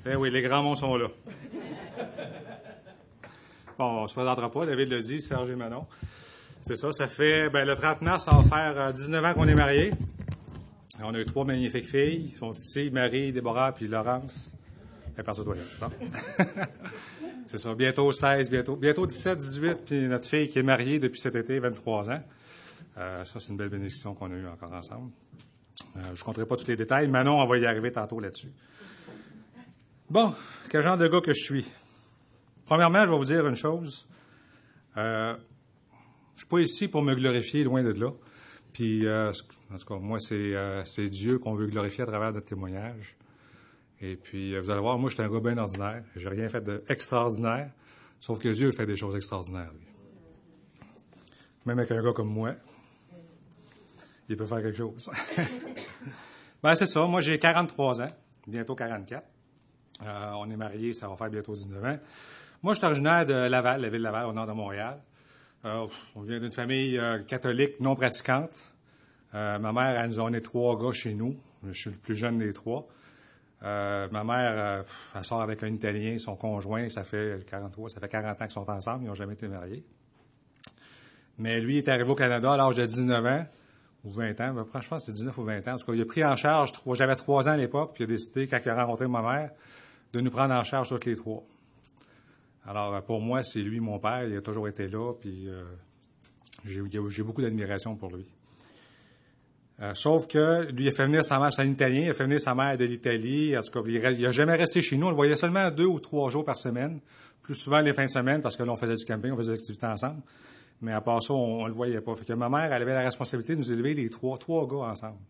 Eh oui, les grands monts sont là. Bon, on se présentera pas, David l'a dit, Serge et Manon. C'est ça, ça fait, le 30 mars, ça va faire 19 ans qu'on est mariés. On a eu 3 magnifiques filles. Ils sont ici, Marie, Déborah, puis Laurence. Elle passe aux toilettes. Bon. C'est ça, bientôt 16, bientôt 17, 18, puis notre fille qui est mariée depuis cet été, 23 ans. Ça, c'est une belle bénédiction qu'on a eue encore ensemble. Je ne compterai pas tous les détails. Manon, on va y arriver tantôt là-dessus. Bon, quel genre de gars que je suis? Premièrement, je vais vous dire une chose. Je suis pas ici pour me glorifier, loin de là. Puis, en tout cas, moi, c'est Dieu qu'on veut glorifier à travers notre témoignage. Et puis, vous allez voir, moi, je suis un gars bien ordinaire. J'ai rien fait d'extraordinaire, sauf que Dieu fait des choses extraordinaires, lui. Même avec un gars comme moi, il peut faire quelque chose. C'est ça. Moi, j'ai 43 ans, bientôt 44. On est mariés, ça va faire bientôt 19 ans. Moi, je suis originaire de Laval, la ville de Laval, au nord de Montréal. On vient d'une famille catholique non pratiquante. Ma mère, elle nous a 3 gars chez nous. Je suis le plus jeune des 3. Ma mère, elle sort avec un Italien, son conjoint, ça fait 40 ans qu'ils sont ensemble, ils n'ont jamais été mariés. Mais lui, il est arrivé au Canada à l'âge de 19 ans, ou 20 ans, franchement, c'est 19 ou 20 ans. En tout cas, il a pris en charge, j'avais 3 ans à l'époque, puis il a décidé, quand il a rencontré ma mère, de nous prendre en charge toutes les 3. Alors, pour moi, c'est lui, mon père, il a toujours été là, puis j'ai beaucoup d'admiration pour lui. Sauf que lui, il a fait venir sa mère, c'est un Italien, il a fait venir sa mère de l'Italie. En tout cas, il n'a jamais resté chez nous. On le voyait seulement 2 ou 3 jours par semaine. Plus souvent les fins de semaine, parce que là, on faisait du camping, on faisait des activités ensemble. Mais à part ça, on le voyait pas. Fait que ma mère, elle avait la responsabilité de nous élever les trois gars ensemble.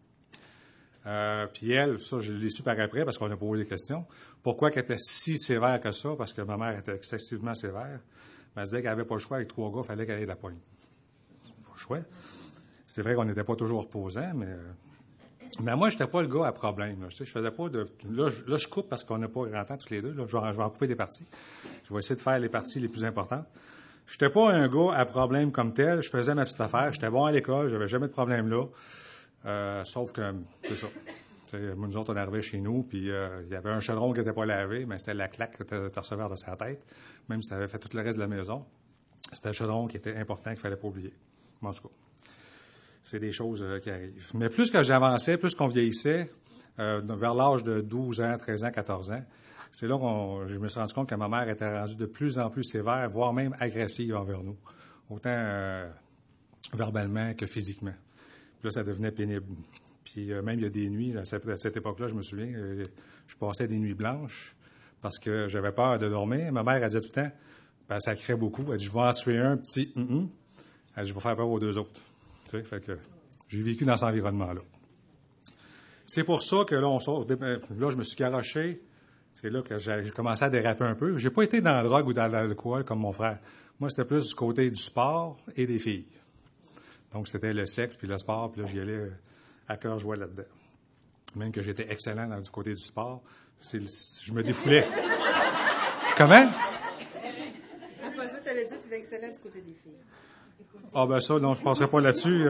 Puis elle, ça, je l'ai su par après, parce qu'on a posé des questions. Pourquoi qu'elle était si sévère que ça? Parce que ma mère était excessivement sévère. Mais elle disait qu'elle n'avait pas le choix avec 3 gars, il fallait qu'elle ait de la poigne. Pas le choix. C'est vrai qu'on n'était pas toujours reposants, mais moi, je n'étais pas le gars à problème. Là. Je faisais pas de. Là, je coupe parce qu'on n'a pas grand temps tous les deux. Là. Je vais en couper des parties. Je vais essayer de faire les parties les plus importantes. Je n'étais pas un gars à problème comme tel. Je faisais ma petite affaire. J'étais bon à l'école. J'avais jamais de problème là. Sauf que, c'est ça. Nous autres, on arrivait chez nous, puis il y avait un chaudron qui n'était pas lavé, mais c'était la claque que tu recevais de sa tête, même si tu avais fait tout le reste de la maison. C'était un chaudron qui était important, qu'il ne fallait pas oublier. En tout cas. C'est des choses qui arrivent. Mais plus que j'avançais, plus qu'on vieillissait, vers l'âge de 12 ans, 13 ans, 14 ans, c'est là que je me suis rendu compte que ma mère était rendue de plus en plus sévère, voire même agressive envers nous, autant verbalement que physiquement. Puis là, ça devenait pénible. Puis même il y a des nuits, à cette époque-là, je me souviens, je passais des nuits blanches parce que j'avais peur de dormir. Ma mère, elle disait tout le temps, elle sacrait beaucoup, elle dit, je vais en tuer un petit elle dit, je vais faire peur aux 2 autres. Fait que j'ai vécu dans cet environnement-là. C'est pour ça que là, on sort. Là, je me suis garoché. C'est là que j'ai commencé à déraper un peu. J'ai pas été dans la drogue ou dans l'alcool comme mon frère. Moi, c'était plus du côté du sport et des filles. Donc, c'était le sexe puis le sport. Puis là, j'y allais à cœur joie là-dedans. Même que j'étais excellent du côté du sport. Je me défoulais. Comment? Après ça, tu allais dire que tu étais excellent du côté des filles. Ah ben ça, non, je passerai pas là-dessus.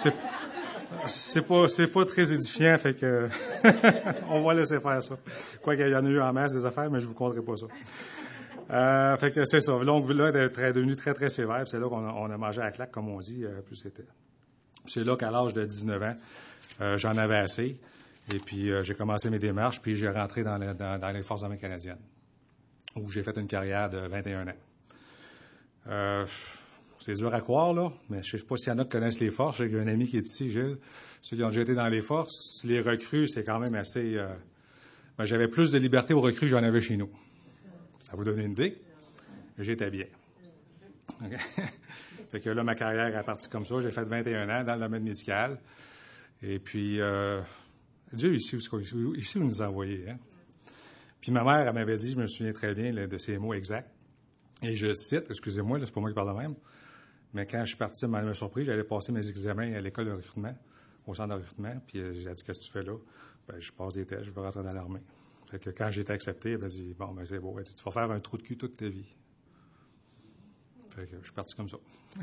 C'est pas très édifiant, fait que on va laisser faire ça. Quoi qu'il y en a eu en masse des affaires, mais je vous conterai pas ça. Fait que c'est ça. Donc là, elle est devenue très, très sévère. C'est là qu'on a mangé à la claque, comme on dit, plus c'était. C'est là qu'à l'âge de 19 ans, j'en avais assez. Et puis j'ai commencé mes démarches, puis j'ai rentré dans les Forces armées canadiennes, où j'ai fait une carrière de 21 ans. C'est dur à croire, là, mais je ne sais pas s'il y en a qui connaissent les forces. J'ai un ami qui est ici, Gilles. Ceux qui ont déjà été dans les forces, les recrues, c'est quand même assez... j'avais plus de liberté aux recrues que j'en avais chez nous. Ça vous donne une idée? J'étais bien. Okay? Fait que là, ma carrière est partie comme ça. J'ai fait 21 ans dans le domaine médical. Et puis, Dieu, ici où nous a envoyés. Hein? Puis ma mère, elle m'avait dit, je me souviens très bien de ses mots exacts. Et je cite, excusez-moi, là, c'est pas moi qui parle de même, mais quand je suis parti, elle m'a surpris, j'allais passer mes examens à l'école de recrutement, au centre de recrutement, puis j'ai dit, qu'est-ce que tu fais là? Je passe des tests, je veux rentrer dans l'armée. Fait que quand j'ai été accepté, elle m'a dit, bon, c'est beau, elle dit, tu vas faire un trou de cul toute ta vie. Fait que je suis parti comme ça.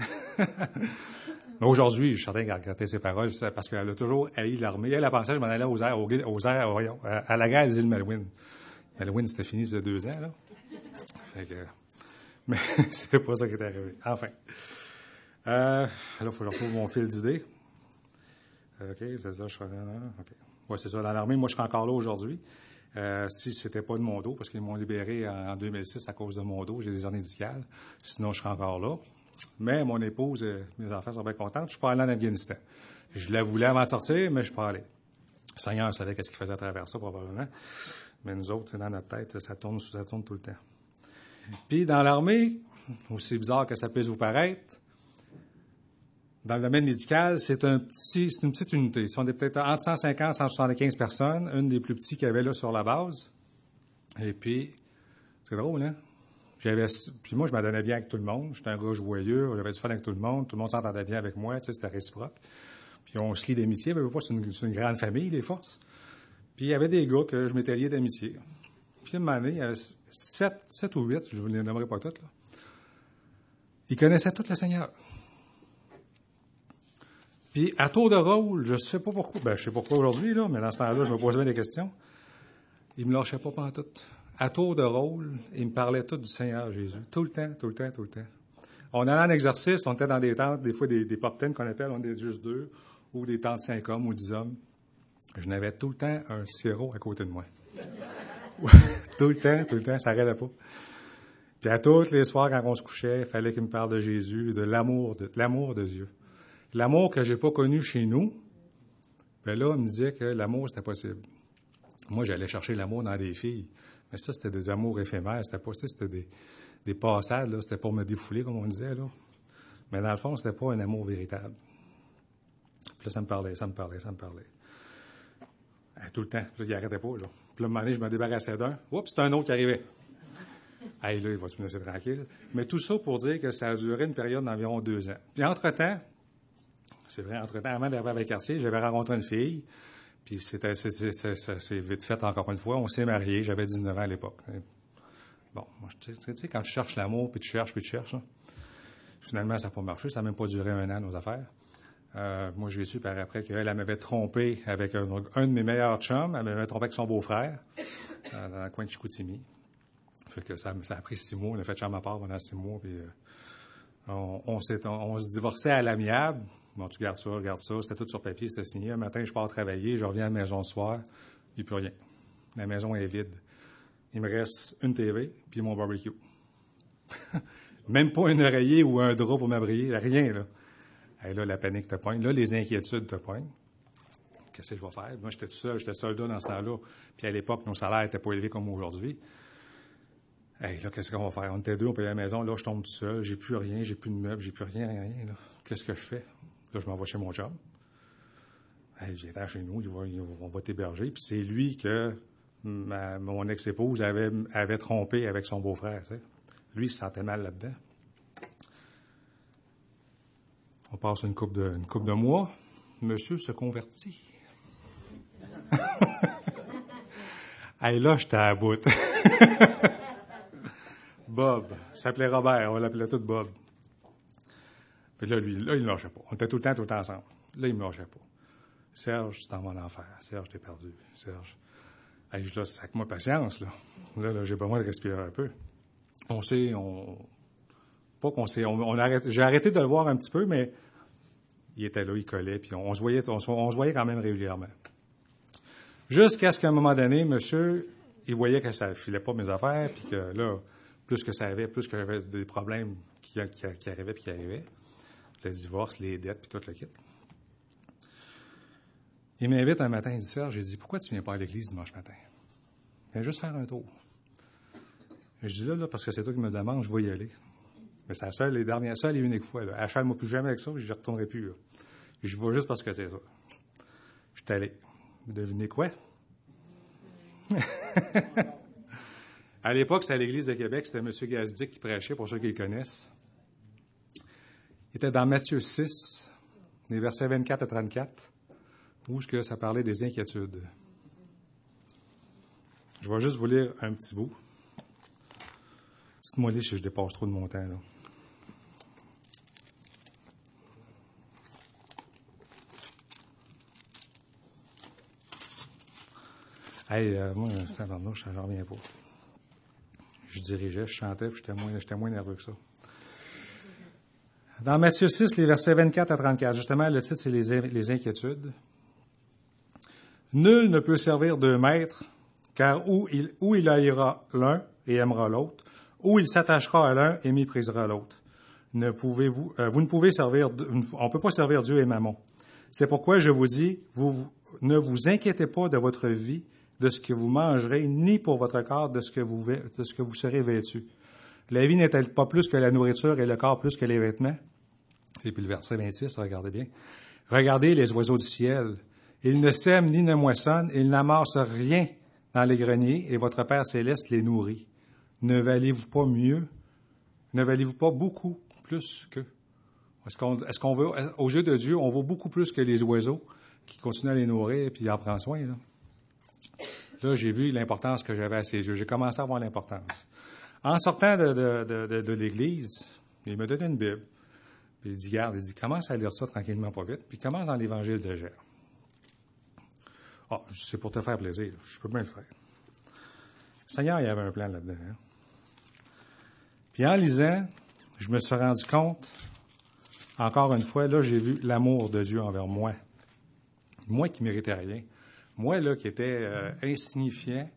Mais aujourd'hui, je suis certain qu'elle a regretté ses paroles, parce qu'elle a toujours haï l'armée. Elle a pensé que je m'en allais à la guerre des îles Malouines. Halloween, c'était fini, ça faisait 2 ans, là. Fait que, mais c'est pas ça qui est arrivé. Enfin. Là, il faut que je retrouve mon fil d'idées. OK, c'est ça, je serai là. OK. Ouais, c'est ça. Dans l'armée, moi, je serais encore là aujourd'hui. Si c'était pas de mon dos, parce qu'ils m'ont libéré en 2006 à cause de mon dos, j'ai des hernies discales. Sinon, je serais encore là. Mais mon épouse et mes enfants sont bien contents. Je suis pas allé en Afghanistan. Je la voulais avant de sortir, mais je suis pas allé. Le Seigneur savait qu'est-ce qu'il faisait à travers ça, probablement. Mais nous autres, c'est dans notre tête, ça tourne tout le temps. Puis, dans l'armée, aussi bizarre que ça puisse vous paraître, dans le domaine médical, c'est une petite unité. Ils sont peut-être entre 150 et 175 personnes, une des plus petites qu'il y avait là sur la base. Et puis, c'est drôle, hein? Puis moi, je m'en donnais bien avec tout le monde. J'étais un gars joyeux, j'avais du fun avec tout le monde s'entendait bien avec moi, tu sais, c'était réciproque. Puis on se lie d'amitié, mais pas, c'est une grande famille, les forces. Puis il y avait des gars que je m'étais lié d'amitié. Puis à un moment donné, il y avait 7 ou 8, je ne vous les nommerai pas toutes, là. Ils connaissaient tout le Seigneur. Puis, à tour de rôle, je ne sais pas pourquoi, je sais pourquoi aujourd'hui, là, mais dans ce temps-là, je me posais bien des questions. Ils ne me lâchaient pas pantoute. À tour de rôle, ils me parlaient tout du Seigneur Jésus. Tout le temps. On allait en exercice, on était dans des tentes, des fois des pop-tents qu'on appelle, on était juste 2, ou des tentes 5 hommes ou 10 hommes. Je n'avais tout le temps un sirop à côté de moi. Tout le temps, ça n'arrêtait pas. Puis à tous les soirs, quand on se couchait, il fallait qu'il me parle de Jésus, de l'amour de Dieu. L'amour que j'ai pas connu chez nous, bien là, il me disait que l'amour, c'était possible. Moi, j'allais chercher l'amour dans des filles. Mais ça, c'était des amours éphémères. C'était pas ça, c'était des passades, là. C'était pour me défouler, comme on disait, là. Mais dans le fond, c'était pas un amour véritable. Puis là, ça me parlait. Tout le temps. Puis là, il n'arrêtait pas, là. Puis là, à un moment donné, je me débarrassais d'un. Oups, c'était un autre qui arrivait. Hey, là, il va se me laisser tranquille. Mais tout ça pour dire que ça a duré une période d'environ 2 ans. Puis entre-temps, c'est vrai, avant d'arriver avec Cartier, j'avais rencontré une fille. Puis c'est vite fait encore une fois. On s'est mariés. J'avais 19 ans à l'époque. Bon, moi, tu sais, quand tu cherches l'amour, puis tu cherches, là, finalement, ça n'a pas marché. Ça n'a même pas duré 1 an, nos affaires. Moi, j'ai su par après qu'elle m'avait trompé avec un de mes meilleurs chums. Elle m'avait trompé avec son beau-frère dans le coin de Chicoutimi. Fait que ça a pris 6 mois. On a fait chambre à part pendant 6 mois. Puis on se divorçait à l'amiable. Bon, tu gardes ça. C'était tout sur papier, c'était signé. Un matin, je pars travailler, je reviens à la maison le soir. Il n'y a plus rien. La maison est vide. Il me reste une TV puis mon barbecue. Même pas un oreiller ou un drap pour m'abrier. Rien, là. Et là, la panique te poigne. Là, les inquiétudes te poignent. Qu'est-ce que je vais faire? Moi, j'étais tout seul. J'étais soldat dans ce temps-là. Puis à l'époque, nos salaires n'étaient pas élevés comme aujourd'hui. Hey, là, qu'est-ce qu'on va faire? On était 2, on payait la maison. Là, je tombe tout seul. J'ai plus rien, j'ai plus de meubles, j'ai plus rien, là. Qu'est-ce que je fais? Là, je m'en vais chez mon chum. Hey, j'étais chez nous, on va t'héberger. Puis c'est lui que mon ex-épouse avait trompé avec son beau-frère. Tu sais. Lui, il se sentait mal là-dedans. On passe une couple de mois. Monsieur se convertit. Hey, là, j'étais à bout. Bob. Il s'appelait Robert. On l'appelait tout Bob. Puis là, il ne lâchait pas. On était tout le temps ensemble. Là, il ne me lâchait pas. Serge, tu t'en vas en enfer. Serge, t'es perdu. Serge. Hey, là, sac-moi patience, là. Là, j'ai besoin de respirer un peu. J'ai arrêté de le voir un petit peu, mais il était là, il collait, puis on se voyait quand même régulièrement. Jusqu'à ce qu'à un moment donné, monsieur, il voyait que ça ne filait pas mes affaires, puis que là, plus que j'avais des problèmes qui arrivaient. Le divorce, les dettes, puis tout le kit. Il m'invite un matin, il dit, Serge, j'ai dit, pourquoi tu ne viens pas à l'église dimanche matin? Viens juste faire un tour. Et je dis, là, parce que c'est toi qui me demandes, je vais y aller. Mais c'est la seule et unique fois. Là. Achète-moi plus jamais avec ça, puis je ne retournerai plus. Là. Et je vais juste parce que c'est ça. Je suis allé. Devinez quoi? À l'époque, c'était à l'Église de Québec, c'était M. Gazdic qui prêchait, pour ceux qui le connaissent. Il était dans Matthieu 6, les versets 24 à 34, où ça parlait des inquiétudes. Je vais juste vous lire un petit bout. Dites-moi si je dépasse trop de mon temps, là. Moi, je n'en reviens pas. Je dirigeais, je chantais, puis j'étais moins nerveux que ça. Dans Matthieu 6, les versets 24 à 34, justement, le titre, c'est les inquiétudes. Nul ne peut servir deux maîtres, car ou il haïra l'un et aimera l'autre, ou il s'attachera à l'un et méprisera l'autre. Vous ne pouvez servir, on ne peut pas servir Dieu et Mammon. C'est pourquoi je vous dis, ne vous inquiétez pas de votre vie, de ce que vous mangerez, ni pour votre corps de ce que vous serez vêtu. La vie n'est-elle pas plus que la nourriture et le corps plus que les vêtements? Et puis le verset 26, regardez bien. Regardez les oiseaux du ciel. Ils ne sèment ni ne moissonnent, ils n'amassent rien dans les greniers, et votre Père céleste les nourrit. Ne valez-vous pas mieux? Ne valez-vous pas beaucoup plus qu'eux? Est-ce qu'on veut, aux yeux de Dieu, on vaut beaucoup plus que les oiseaux qui continuent à les nourrir et puis en prend soin, là? Là, j'ai vu l'importance que j'avais à ses yeux. J'ai commencé à voir l'importance. En sortant de l'église, il me donnait une Bible. Puis il dit, garde, commence à lire ça tranquillement, pas vite, puis commence dans l'Évangile de Jean. C'est pour te faire plaisir. Je peux bien le faire. Le Seigneur, il y avait un plan là-dedans. Hein? Puis en lisant, je me suis rendu compte, encore une fois, là, j'ai vu l'amour de Dieu envers moi. Moi qui ne méritais rien. Moi, là, qui était insignifiant.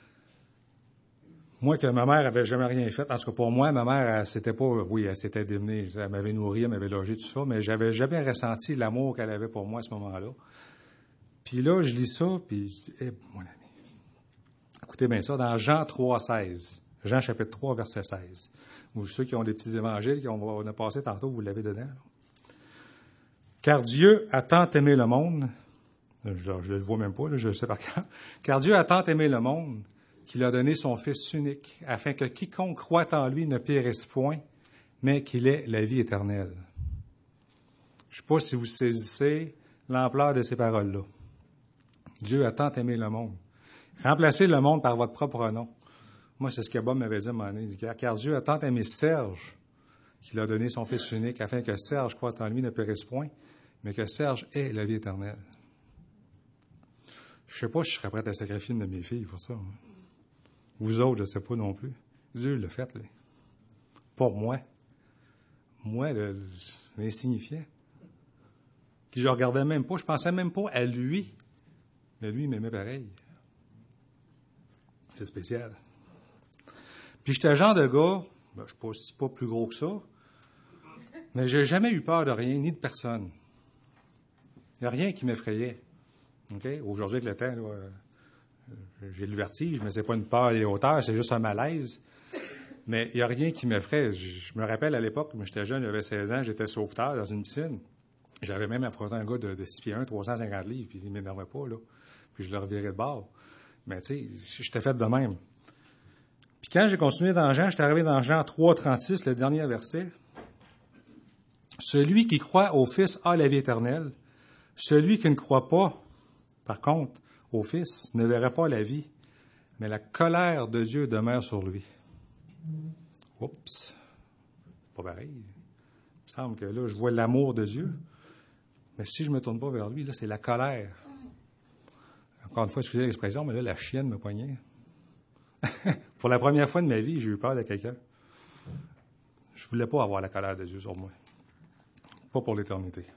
Moi, que ma mère avait jamais rien fait. En tout cas, pour moi, ma mère, elle s'était démenée. Elle m'avait nourri, elle m'avait logé, tout ça, mais j'avais jamais ressenti l'amour qu'elle avait pour moi à ce moment-là. Puis là, je lis ça, puis je dis, mon ami, écoutez bien ça, dans Jean 3, 16, Jean chapitre 3, verset 16. Vous, ceux qui ont des petits évangiles, on a passé tantôt, vous l'avez dedans. Là. Car Dieu a tant aimé le monde, je ne le vois même pas, là, je le sais par cœur. Car Dieu a tant aimé le monde qu'il a donné son Fils unique, afin que quiconque croit en lui ne périsse point, mais qu'il ait la vie éternelle. Je ne sais pas si vous saisissez l'ampleur de ces paroles-là. Dieu a tant aimé le monde. Remplacez le monde par votre propre nom. Moi, c'est ce que Bob m'avait dit à un moment donné. Car Dieu a tant aimé Serge qu'il a donné son Fils unique, afin que Serge croit en lui ne périsse point, mais que Serge ait la vie éternelle. Je ne sais pas si je serais prêt à sacrifier une de mes filles pour ça. Hein. Vous autres, je ne sais pas non plus. Dieu l'a fait, là. Pour moi. Moi, l'insignifiant. Qui je ne regardais même pas, je ne pensais même pas à lui. Mais lui, il m'aimait pareil. C'est spécial. Puis j'étais le genre de gars, je ne suis pas plus gros que ça, mais j'ai jamais eu peur de rien, ni de personne. Il n'y a rien qui m'effrayait. Okay? Aujourd'hui, avec le temps, là, j'ai le vertige, mais c'est pas une peur des hauteurs, c'est juste un malaise. Mais il n'y a rien qui m'effraie. Je me rappelle à l'époque, quand j'étais jeune, j'avais 16 ans, j'étais sauveteur dans une piscine. J'avais même affronté un gars de 6 pieds 1, 350 livres, puis il ne m'énervait pas, là. Puis je le revirais de bord. Mais tu sais, j'étais fait de même. Puis quand j'ai continué dans Jean, j'étais arrivé dans Jean 3, 36, le dernier verset. Celui qui croit au Fils a la vie éternelle. Celui qui ne croit pas, par contre, au Fils, ne verra pas la vie, mais la colère de Dieu demeure sur lui. Oups, pas pareil. Il me semble que là, je vois l'amour de Dieu, mais si je ne me tourne pas vers lui, là, c'est la colère. Encore une fois, excusez l'expression, mais là, la chienne me poignait. Pour la première fois de ma vie, j'ai eu peur de quelqu'un. Je ne voulais pas avoir la colère de Dieu sur moi. Pas pour l'éternité.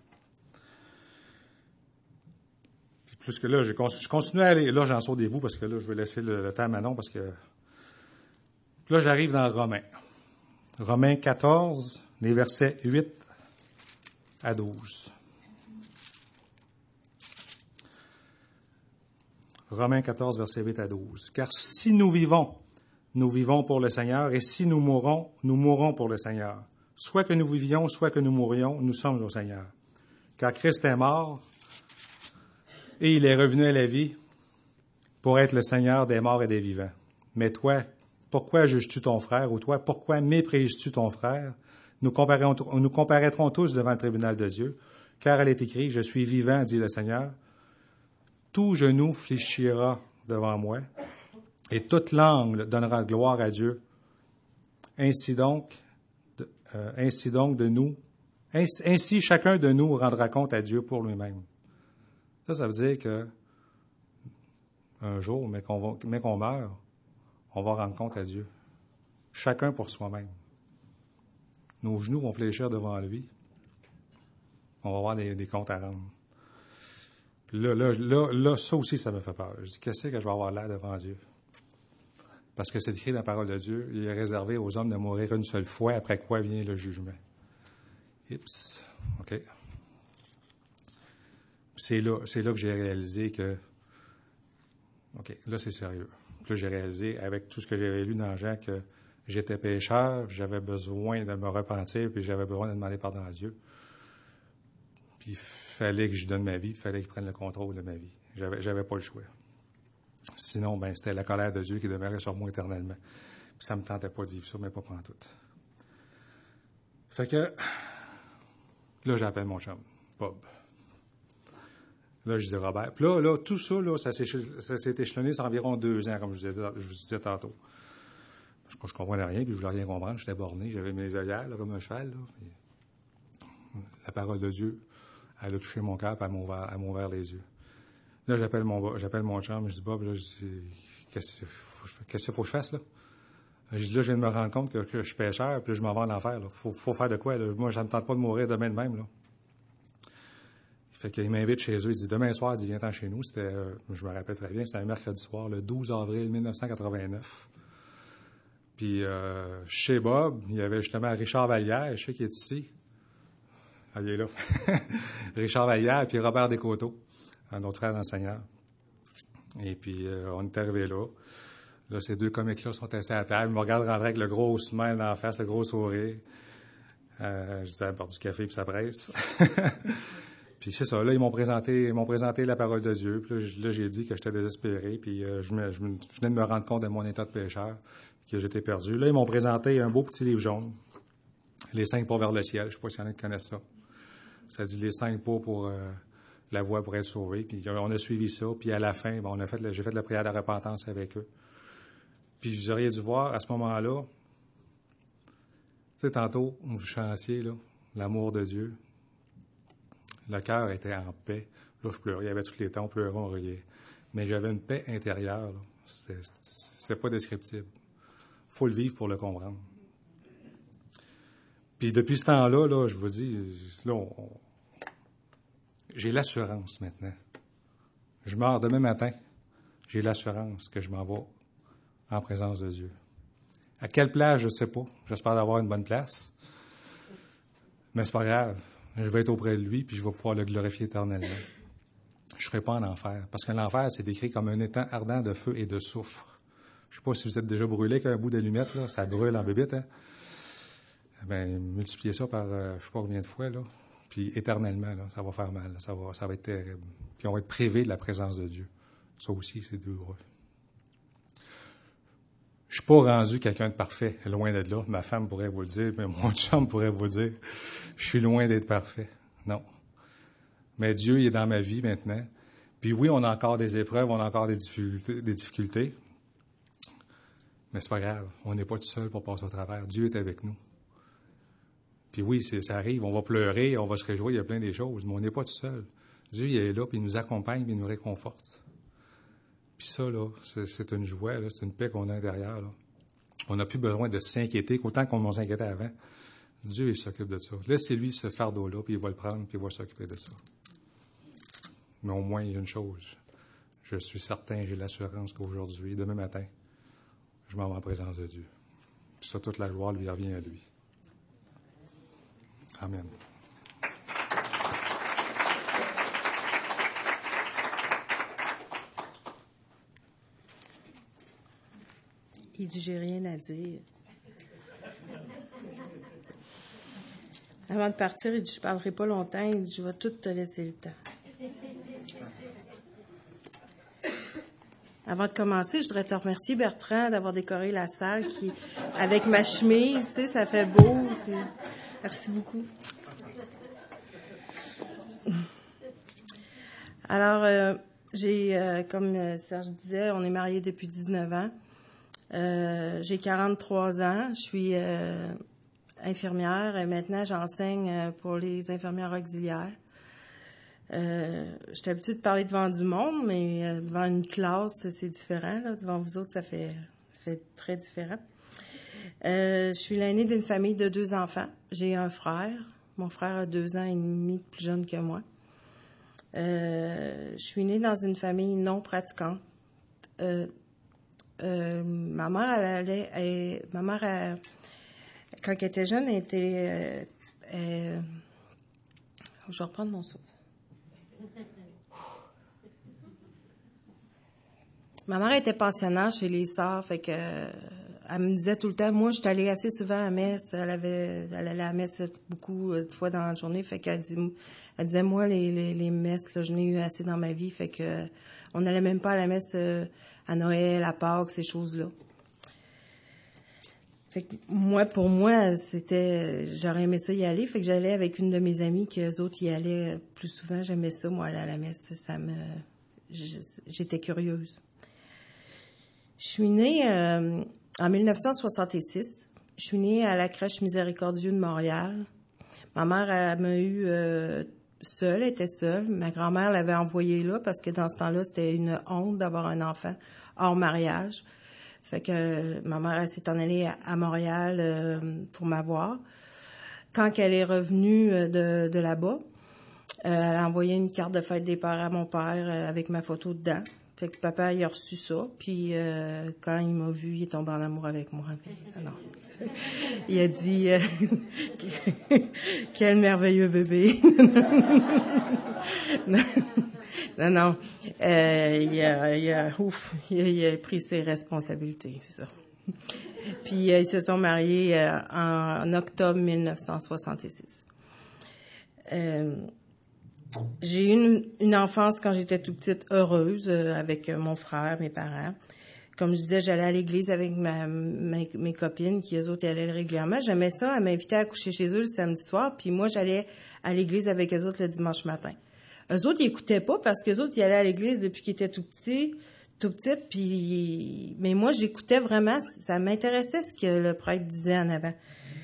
Puis plus que là, je continue à aller. Là, j'en sors des bouts parce que là, je vais laisser le temps à Manon parce que là, j'arrive dans Romains. Romains 14, les versets 8 à 12. Romains 14, versets 8 à 12. Car si nous vivons pour le Seigneur, et si nous mourrons pour le Seigneur. Soit que nous vivions, soit que nous mourions, nous sommes au Seigneur. Car Christ est mort, et il est revenu à la vie pour être le Seigneur des morts et des vivants. Mais toi, pourquoi juges-tu ton frère, ou toi, pourquoi méprises-tu ton frère? Nous comparaîtrons tous devant le tribunal de Dieu, car il est écrit, « Je suis vivant, dit le Seigneur. Tout genou fléchira devant moi, et toute langue donnera gloire à Dieu. Ainsi chacun de nous rendra compte à Dieu pour lui-même. » Ça veut dire que un jour, mais qu'on meurt, on va rendre compte à Dieu. Chacun pour soi-même. Nos genoux vont fléchir devant lui. On va avoir des comptes à rendre. Puis là, ça aussi, ça me fait peur. Je dis, qu'est-ce que je vais avoir l'air devant Dieu? Parce que c'est écrit dans la parole de Dieu, il est réservé aux hommes de mourir une seule fois, après quoi vient le jugement. Oups, OK. C'est là que j'ai réalisé que, OK, là, c'est sérieux. Puis là, j'ai réalisé, avec tout ce que j'avais lu dans Jean, que j'étais pécheur, j'avais besoin de me repentir, puis j'avais besoin de demander pardon à Dieu. Puis il fallait que je donne ma vie, il fallait qu'il prenne le contrôle de ma vie. J'avais pas le choix. Sinon, c'était la colère de Dieu qui demeurait sur moi éternellement. Puis ça me tentait pas de vivre ça, mais pas pantoute. Fait que, là, j'appelle mon chum, Bob. Là, je dis Robert. Puis là, tout ça, là, ça s'est échelonné sur environ 2 ans, comme je vous disais tantôt. Je comprenais rien, puis je voulais rien comprendre. J'étais borné, j'avais mes œillères, là, comme un cheval. Là, puis la parole de Dieu, elle a touché mon cœur, puis elle m'a ouvert les yeux. Là, j'appelle mon chum, je dis Bob, là, je dis, qu'est-ce qu'il faut que je fasse, là? Je dis, là, je viens de me rendre compte que je suis pécheur, puis là, je m'en vais en enfer, là. Faut faire de quoi, là? Moi, ça me tente pas de mourir demain de même, là. Fait qu'il m'invite chez eux, il dit, demain soir, il dit, viens-t'en chez nous. C'était, je me rappelle très bien, c'était un mercredi soir, le 12 avril 1989. Puis, chez Bob, il y avait justement Richard Vallière, je sais qu'il est ici. Ah, il est là. Richard Vallière, puis Robert Descoteaux, un autre frère d'enseignant. Et puis, on est arrivé là. Là, ces 2 comiques-là sont assis à la table. Ils me regardent rentrer avec le gros smile dans la face, le gros sourire. Je disais, elle porte du café puis ça presse. Puis c'est ça. Là, ils m'ont présenté la parole de Dieu. Puis là, j'ai dit que j'étais désespéré. Puis je venais de me rendre compte de mon état de pécheur, que j'étais perdu. Là, ils m'ont présenté un beau petit livre jaune. Les 5 pas vers le ciel. Je ne sais pas s'il y en a qui connaissent ça. Ça dit les 5 pas pour la voie pour être sauvé. Puis on a suivi ça. Puis à la fin, j'ai fait la prière de repentance avec eux. Puis vous auriez dû voir, à ce moment-là, tu sais, tantôt, vous chantiez, là, l'amour de Dieu. Le cœur était en paix. Là, je pleurais. Il y avait tous les temps, on pleurait, on riait. Mais j'avais une paix intérieure, là. C'est pas descriptible. Faut le vivre pour le comprendre. Puis depuis ce temps-là, là, je vous dis, là, j'ai l'assurance maintenant. Je meurs demain matin. J'ai l'assurance que je m'en vais en présence de Dieu. À quelle place, je ne sais pas. J'espère d'avoir une bonne place. Mais c'est pas grave. Je vais être auprès de lui, puis je vais pouvoir le glorifier éternellement. Je ne serai pas en enfer. Parce que l'enfer, c'est décrit comme un étang ardent de feu et de soufre. Je ne sais pas si vous êtes déjà brûlé avec un bout d'allumette, là. Ça brûle en bébite, hein? Bien, multipliez ça par, je ne sais pas combien de fois, là. Puis éternellement, là, ça va faire mal. Là. Ça va être terrible. Puis on va être privé de la présence de Dieu. Ça aussi, c'est douloureux. Je suis pas rendu quelqu'un de parfait, loin d'être là. Ma femme pourrait vous le dire, mais mon chum pourrait vous le dire. Je suis loin d'être parfait. Non. Mais Dieu, il est dans ma vie maintenant. Puis oui, on a encore des épreuves, on a encore des difficultés. Mais c'est pas grave. On n'est pas tout seul pour passer au travers. Dieu est avec nous. Puis oui, ça arrive. On va pleurer, on va se réjouir, il y a plein des choses. Mais on n'est pas tout seul. Dieu, il est là, puis il nous accompagne, puis il nous réconforte. Puis ça, là, c'est une joie, là, c'est une paix qu'on a à l'intérieur. Là. On n'a plus besoin de s'inquiéter, qu'autant qu'on s'inquiétait avant. Dieu, il s'occupe de ça. Laissez-lui ce fardeau-là, puis il va le prendre, puis il va s'occuper de ça. Mais au moins, il y a une chose. Je suis certain, j'ai l'assurance qu'aujourd'hui, demain matin, je m'en vais en présence de Dieu. Puis ça, toute la gloire lui revient à lui. Amen. Il dit, j'ai rien à dire. Avant de partir, il dit, je parlerai pas longtemps. Il dit, je vais tout te laisser le temps. Avant de commencer, je voudrais te remercier, Bertrand, d'avoir décoré la salle avec ma chemise. Tu sais, ça fait beau. Merci beaucoup. Alors, comme Serge disait, on est mariés depuis 19 ans. J'ai 43 ans, je suis infirmière et maintenant j'enseigne pour les infirmières auxiliaires. J'étais habituée de parler devant du monde, mais devant une classe, c'est différent. Là. Devant vous autres, ça fait très différent. Je suis l'aînée d'une famille de 2 enfants. J'ai un frère. Mon frère a 2 ans et demi plus jeune que moi. Je suis née dans une famille non pratiquante. Ma mère, quand elle était jeune, elle était... je vais reprendre mon souffle. Ma mère était pensionnaire chez les Sœurs, fait que elle me disait tout le temps, moi, je suis allée assez souvent à la messe, elle allait à la messe beaucoup de fois dans la journée, fait qu'elle disait, moi, les messes, là, je n'ai eu assez dans ma vie, fait que on n'allait même pas à la messe à Noël, à Pâques, ces choses-là. Fait que pour moi, j'aurais aimé ça y aller, fait que j'allais avec une de mes amies, que les autres y allaient plus souvent, j'aimais ça, moi, aller à la messe, j'étais curieuse. Je suis née en 1966. Je suis née à la crèche Miséricordieux de Montréal. Ma mère, elle m'a eu seule, elle était seule. Ma grand-mère l'avait envoyée là parce que dans ce temps-là, c'était une honte d'avoir un enfant hors mariage. Fait que ma mère, elle s'est en allée à Montréal pour m'avoir. Quand elle est revenue de là-bas, elle a envoyé une carte de fête des pères à mon père avec ma photo dedans. Fait que papa, il a reçu ça, puis quand il m'a vu, il est tombé en amour avec moi. Non. Il a dit quel merveilleux bébé. Non. Il a pris ses responsabilités, c'est ça. Puis ils se sont mariés en octobre 1966. J'ai eu une enfance, quand j'étais toute petite, heureuse, avec mon frère, mes parents. Comme je disais, j'allais à l'église avec mes copines, qui, eux autres, y allaient régulièrement. J'aimais ça. Elles m'invitaient à coucher chez eux le samedi soir, puis moi, j'allais à l'église avec eux autres le dimanche matin. Eux autres, ils écoutaient pas, parce qu'eux autres, ils allaient à l'église depuis qu'ils étaient tout petites, puis... Mais moi, j'écoutais vraiment. Ça m'intéressait ce que le prêtre disait en avant.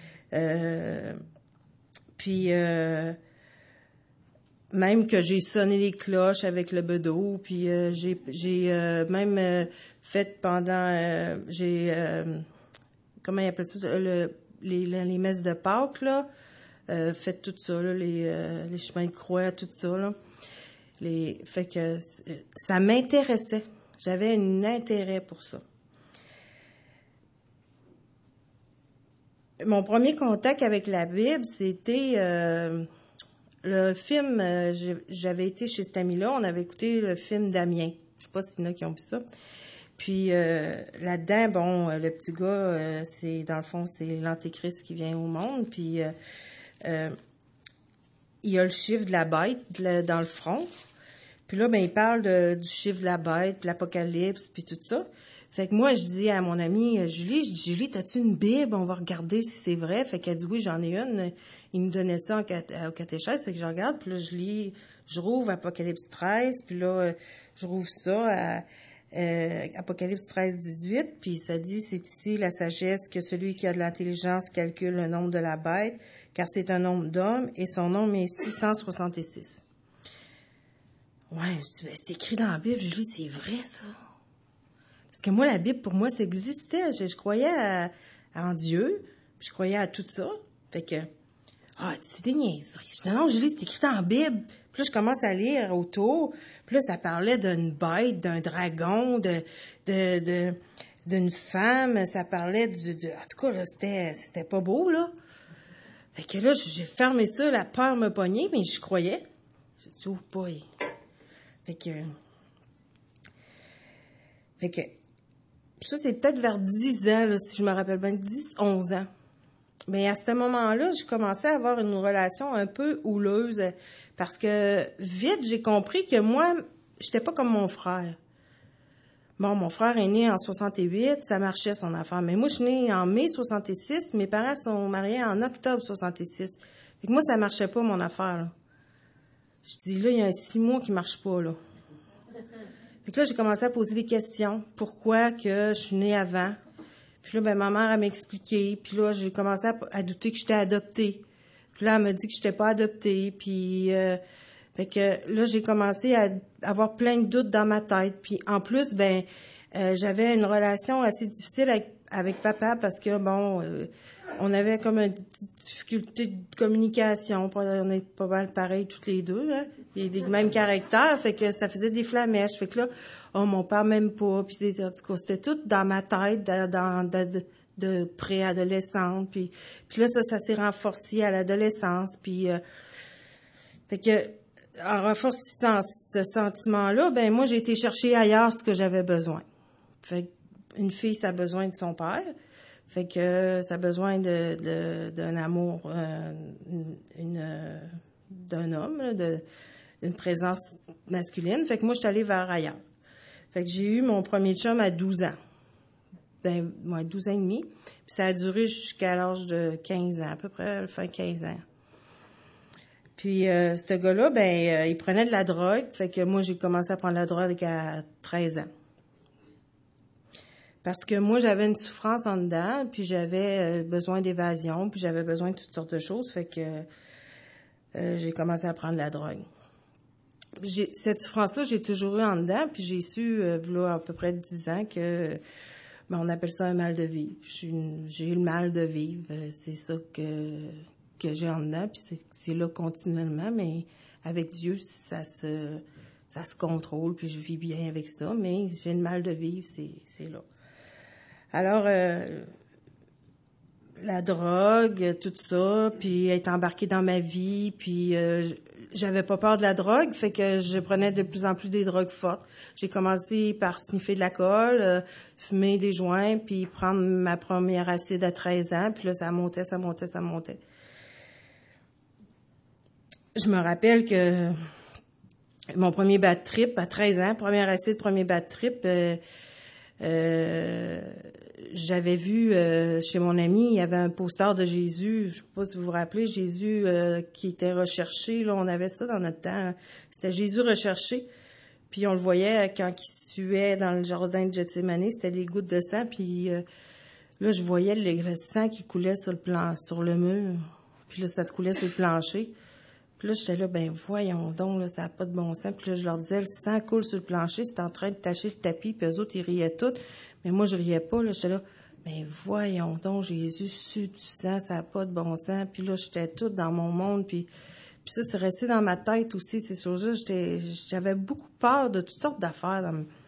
Même que j'ai sonné les cloches avec le bedeau, puis j'ai même fait pendant... comment ils appellent ça? Les messes de Pâques, là. Fait tout ça, là, les chemins de croix, tout ça, là. Fait que ça m'intéressait. J'avais un intérêt pour ça. Mon premier contact avec la Bible, c'était... le film, j'avais été chez cet ami-là, on avait écouté le film Damien. Je sais pas s'il y en a qui ont vu ça. Puis là-dedans, bon, le petit gars, dans le fond, c'est l'Antéchrist qui vient au monde. Puis il y a le chiffre de la bête dans le front. Puis là, ben il parle du chiffre de la bête, puis l'Apocalypse, puis tout ça. Fait que moi, je dis à mon amie Julie, t'as-tu une Bible? On va regarder si c'est vrai. Fait qu'elle dit, oui, j'en ai une. Il me donnait ça au catéchèse, fait que je regarde, puis là, je rouvre Apocalypse 13, puis là, je rouvre ça à Apocalypse 13, 18, puis ça dit, c'est ici la sagesse que celui qui a de l'intelligence calcule le nombre de la bête, car c'est un nombre d'hommes, et son nombre est 666. Ouais, je dis, c'est écrit dans la Bible, je dis, c'est vrai, ça. Parce que moi, la Bible, pour moi, ça existait. Je croyais en Dieu, puis je croyais à tout ça. Fait que, c'est des niaiseries. Je dis, non, Julie, c'est écrit dans la Bible. Puis là, je commence à lire autour. Puis là, ça parlait d'une bête, d'un dragon, d'une femme. Ça parlait en tout cas, là, c'était pas beau, là. Fait que là, j'ai fermé ça, la peur me pognait, mais je croyais. J'ai dit, oh boy. Fait que ça, c'est peut-être vers 10 ans, là, si je me rappelle bien, 10, 11 ans. Mais à ce moment-là, j'ai commencé à avoir une relation un peu houleuse parce que vite, j'ai compris que moi, j'étais pas comme mon frère. Bon, mon frère est né en 68, ça marchait son affaire. Mais moi, je suis née en mai 66, mes parents sont mariés en octobre 66. Fait que moi, ça marchait pas, mon affaire, là. Je dis, là, il y a un 6 mois qui marche pas, là. Fait que là, j'ai commencé à poser des questions. Pourquoi que je suis née avant? Puis là, ben ma mère, elle m'a expliqué. Puis là, j'ai commencé à douter que j'étais adoptée. Puis là, elle m'a dit que j'étais pas adoptée. Puis Fait que là, j'ai commencé à avoir plein de doutes dans ma tête. Puis en plus, j'avais une relation assez difficile avec papa parce que, on avait comme une petite difficulté de communication. On est pas mal pareils toutes les deux, hein. Il y a des mêmes caractères, fait que ça faisait des flamèches. Fait que là, mon père m'aime pas. Puis en tout cas, c'était tout dans ma tête, de préadolescente. Puis là, ça s'est renforcé à l'adolescence. Puis fait que en renforçant ce sentiment-là, moi, j'ai été chercher ailleurs ce que j'avais besoin. Fait qu'une fille, ça a besoin de son père. Fait que ça a besoin d'un amour, d'un homme, d'une présence masculine. Fait que moi, je suis allée vers ailleurs. Fait que j'ai eu mon premier chum à 12 ans. 12 ans et demi. Puis ça a duré jusqu'à l'âge de 15 ans, à peu près, fin 15 ans. Puis ce gars-là, il prenait de la drogue. Fait que moi, j'ai commencé à prendre la drogue à 13 ans. Parce que moi, j'avais une souffrance en dedans, puis j'avais besoin d'évasion, puis j'avais besoin de toutes sortes de choses. Fait que j'ai commencé à prendre la drogue. Cette souffrance-là, j'ai toujours eu en dedans, puis j'ai su, là, à peu près 10 ans, que on appelle ça un mal de vivre. J'ai eu le mal de vivre. C'est ça que j'ai en dedans, puis c'est là continuellement, mais avec Dieu, ça se contrôle, puis je vis bien avec ça, mais j'ai le mal de vivre, c'est là. Alors, la drogue, tout ça, puis être embarquée dans ma vie, puis j'avais pas peur de la drogue, fait que je prenais de plus en plus des drogues fortes. J'ai commencé par sniffer de l'alcool, fumer des joints, puis prendre ma première acide à 13 ans, puis là, ça montait. Je me rappelle que mon premier bad trip à 13 ans, premier acide, premier bad trip, j'avais vu chez mon ami, il y avait un poster de Jésus, je sais pas si vous vous rappelez, Jésus qui était recherché, là, on avait ça dans notre temps, là. C'était Jésus recherché, puis on le voyait quand il suait dans le jardin de Gethsémani, c'était des gouttes de sang, puis là, je voyais le sang qui coulait sur le mur, puis là, ça coulait sur le plancher. Puis là, j'étais là, voyons donc, là, ça n'a pas de bon sens. Puis là, je leur disais, le sang coule sur le plancher, c'est en train de tacher le tapis, puis eux autres, ils riaient tous. Mais moi, je riais pas, là, j'étais là, voyons donc, Jésus sue du sang, ça n'a pas de bon sens. Puis là, j'étais toute dans mon monde, puis ça, c'est resté dans ma tête aussi, ces choses-là. J'avais beaucoup peur de toutes sortes d'affaires.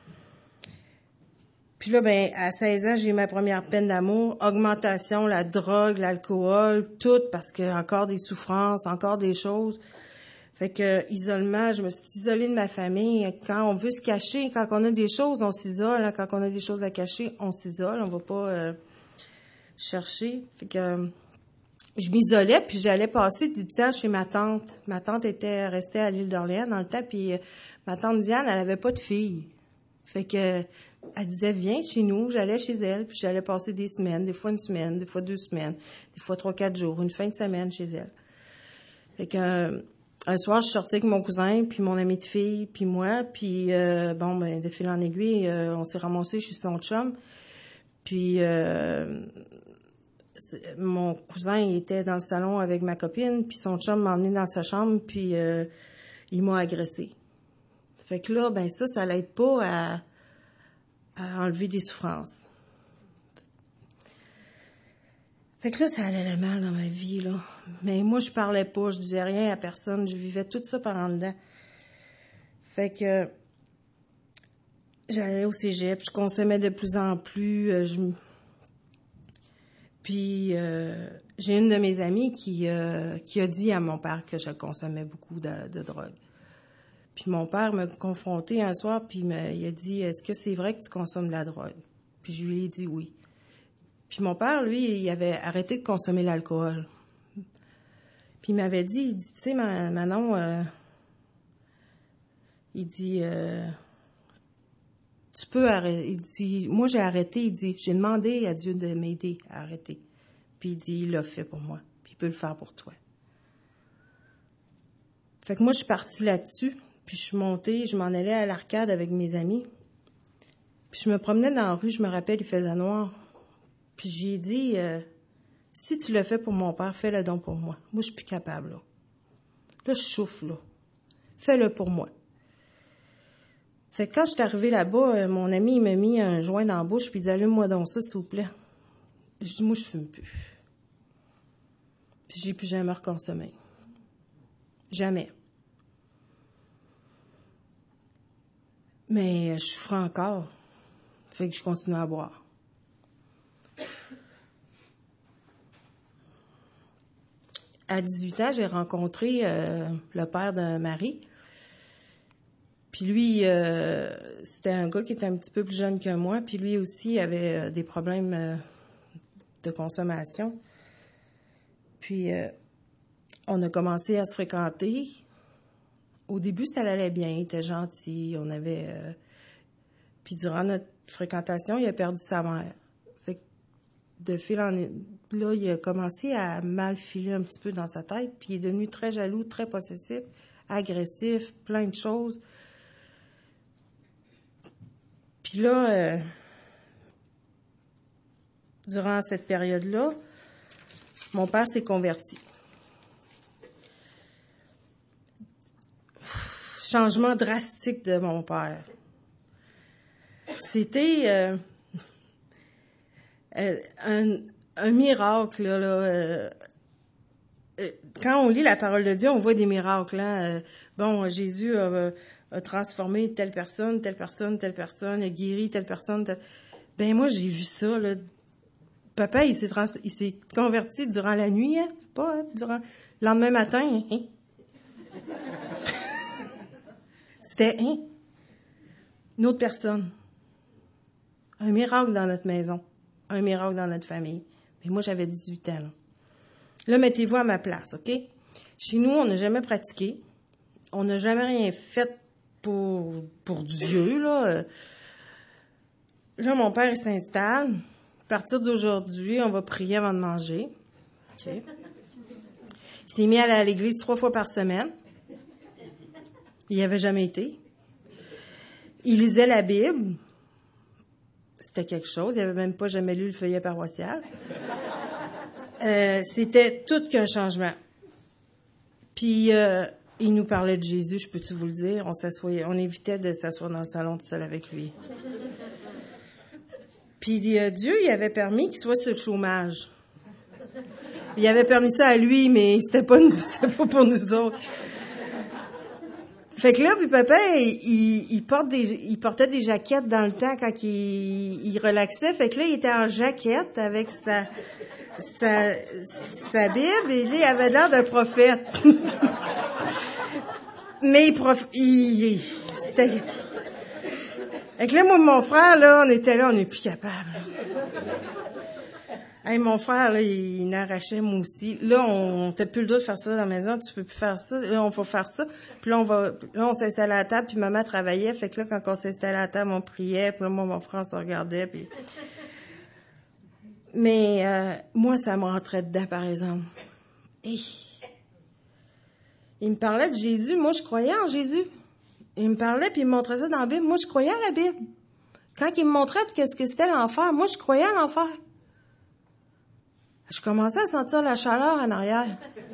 Puis là, à 16 ans, j'ai eu ma première peine d'amour, augmentation, la drogue, l'alcool, tout, parce que encore des souffrances, encore des choses. Fait que isolement, je me suis isolée de ma famille. Quand on veut se cacher, quand on a des choses, on s'isole. Hein. Quand on a des choses à cacher, on s'isole. On va pas chercher. Fait que je m'isolais, puis j'allais passer du temps chez ma tante. Ma tante restait à l'île d'Orléans dans le temps, puis ma tante Diane, elle avait pas de fille. Fait que elle disait, viens chez nous. J'allais chez elle, puis j'allais passer des semaines, des fois une semaine, des fois 2 semaines, des fois 3-4 jours, une fin de semaine chez elle. Fait que un soir, je suis sortie avec mon cousin, puis mon ami de fille, puis moi, puis de fil en aiguille, on s'est ramassés chez son chum. Puis mon cousin, il était dans le salon avec ma copine, puis son chum m'a emmené dans sa chambre, puis il m'a agressée. Fait que là, ça l'aide pas à enlever des souffrances. Fait que là, ça allait mal dans ma vie, là. Mais moi, je parlais pas, je disais rien à personne, je vivais tout ça par en dedans. Fait que j'allais au cégep, je consommais de plus en plus, Puis j'ai une de mes amies qui a dit à mon père que je consommais beaucoup de drogue. Puis mon père m'a confronté un soir, puis il a dit, est-ce que c'est vrai que tu consommes de la drogue? Puis je lui ai dit oui. Puis mon père, lui, il avait arrêté de consommer l'alcool. Puis il m'avait dit, il dit, tu sais, Manon, il dit, tu peux arrêter. Il dit, moi j'ai arrêté, il dit, j'ai demandé à Dieu de m'aider à arrêter. Puis il dit, il l'a fait pour moi, puis il peut le faire pour toi. Fait que moi, je suis partie là-dessus. Puis je suis montée, je m'en allais à l'arcade avec mes amis. Puis je me promenais dans la rue, je me rappelle, il faisait noir. Puis j'ai dit, si tu le fais pour mon père, fais-le donc pour moi. Moi, je suis plus capable, là. Là, je souffle, là. fais-le pour moi. Fait que quand je suis arrivée là-bas, mon ami, il m'a mis un joint dans la bouche, puis il dit, allume-moi donc ça, s'il vous plaît. Je dis, moi, je fume plus. Puis j'ai plus jamais reconsommé. Jamais. Mais je souffrais encore. Fait que je continue à boire. À 18 ans, j'ai rencontré le père de Marie. Puis lui, c'était un gars qui était un petit peu plus jeune que moi. Puis lui aussi avait des problèmes de consommation. Puis on a commencé à se fréquenter. Au début, ça allait bien, il était gentil. On avait... Puis durant notre fréquentation, il a perdu sa mère. Fait que de fil en... Là, il a commencé à mal filer un petit peu dans sa tête. Puis il est devenu très jaloux, très possessif, agressif, plein de choses. Puis là, durant cette période-là, mon père s'est converti. Changement drastique de mon père. C'était un miracle. Là. Quand on lit la parole de Dieu, on voit des miracles. Hein? Bon, Jésus a transformé telle personne, telle personne, telle personne, a guéri telle personne. Ben moi, j'ai vu ça. Là. Papa, il s'est converti durant la nuit, hein? Pas durant le lendemain matin. Hein? C'était une autre personne. Un miracle dans notre maison. Un miracle dans notre famille. Mais moi, j'avais 18 ans. Là, mettez-vous à ma place, OK? Chez nous, on n'a jamais pratiqué. On n'a jamais rien fait pour Dieu, là. Là, mon père, il s'installe. À partir d'aujourd'hui, on va prier avant de manger. OK? Il s'est mis à aller à l'église 3 fois par semaine. Il n'y avait jamais été. Il lisait la Bible. C'était quelque chose. Il n'avait même pas jamais lu le feuillet paroissial. C'était tout qu'un changement. Puis, il nous parlait de Jésus, je peux-tu vous le dire? On évitait de s'asseoir dans le salon tout seul avec lui. Puis, Dieu, il avait permis qu'il soit sur le chômage. Il avait permis ça à lui, mais c'était pas pour nous autres. Fait que là, puis papa, il portait des jaquettes dans le temps quand il relaxait. Fait que là, il était en jaquette avec sa Bible, et là, il avait l'air d'un prophète. Mais c'était... Fait que là, moi, mon frère, là, on était là, on n'est plus capable. Hey, mon frère, là, il n'arrachait, moi aussi. Là, on fait plus le droit de faire ça dans la maison, tu peux plus faire ça. Là, on va faire ça. Puis là, on s'installait à la table, puis maman travaillait. Fait que là, quand on s'installait à la table, on priait. Puis là, moi, mon frère, on se regardait. Puis... Mais moi, ça me rentrait dedans, par exemple. Hey. Il me parlait de Jésus. Moi, je croyais en Jésus. Il me parlait, puis il me montrait ça dans la Bible. Moi, je croyais à la Bible. Quand il me montrait qu'est-ce que c'était l'enfer, moi, je croyais à l'enfer. Je commençais à sentir la chaleur en arrière.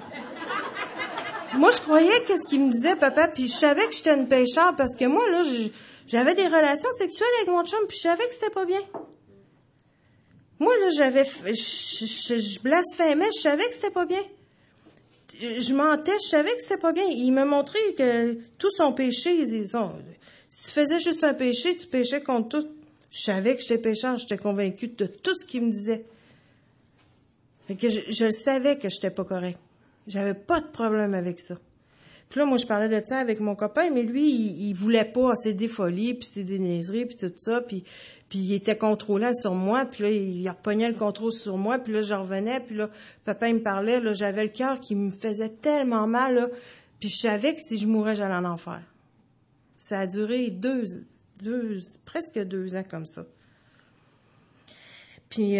Moi, je croyais qu'est-ce qu'il me disait, papa, puis je savais que j'étais une pécheur, parce que moi, là, j'avais des relations sexuelles avec mon chum, puis je savais que c'était pas bien. Moi, là, je blasphémais, je savais que c'était pas bien. Je mentais, je savais que c'était pas bien. Il m'a montré que tout son péché, si tu faisais juste un péché, tu péchais contre tout. Je savais que j'étais pécheur, j'étais convaincue de tout ce qu'il me disait. Fait que je savais que j'étais pas correct. J'avais pas de problème avec ça. Puis là, moi, je parlais de ça avec mon copain, mais lui, il voulait pas, c'est des folies, puis c'est des niaiseries, puis tout ça, puis il était contrôlant sur moi, puis là, il repognait le contrôle sur moi, puis là, je revenais, puis là, papa, il me parlait, là, j'avais le cœur qui me faisait tellement mal, là, puis je savais que si je mourais, j'allais en enfer. Ça a duré presque 2 ans comme ça. Puis,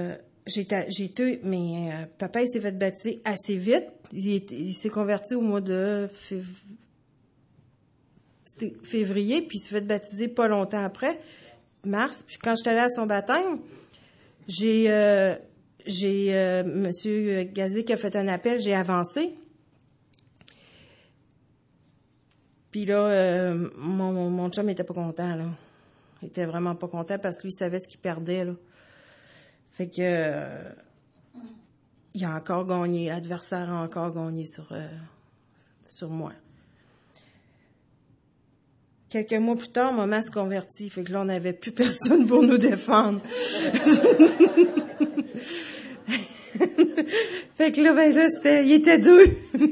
papa, il s'est fait baptiser assez vite. Il s'est converti au mois de février, puis il s'est fait baptiser pas longtemps après, mars. Puis quand j'étais allée à son baptême, j'ai Monsieur Gazé qui a fait un appel, j'ai avancé. Puis là, mon chum était pas content, là. Il était vraiment pas content parce que lui, il savait ce qu'il perdait, là. Fait que... il a encore gagné. L'adversaire a encore gagné sur moi. Quelques mois plus tard, maman se convertit. Fait que là, on n'avait plus personne pour nous défendre. Fait que là, il était deux.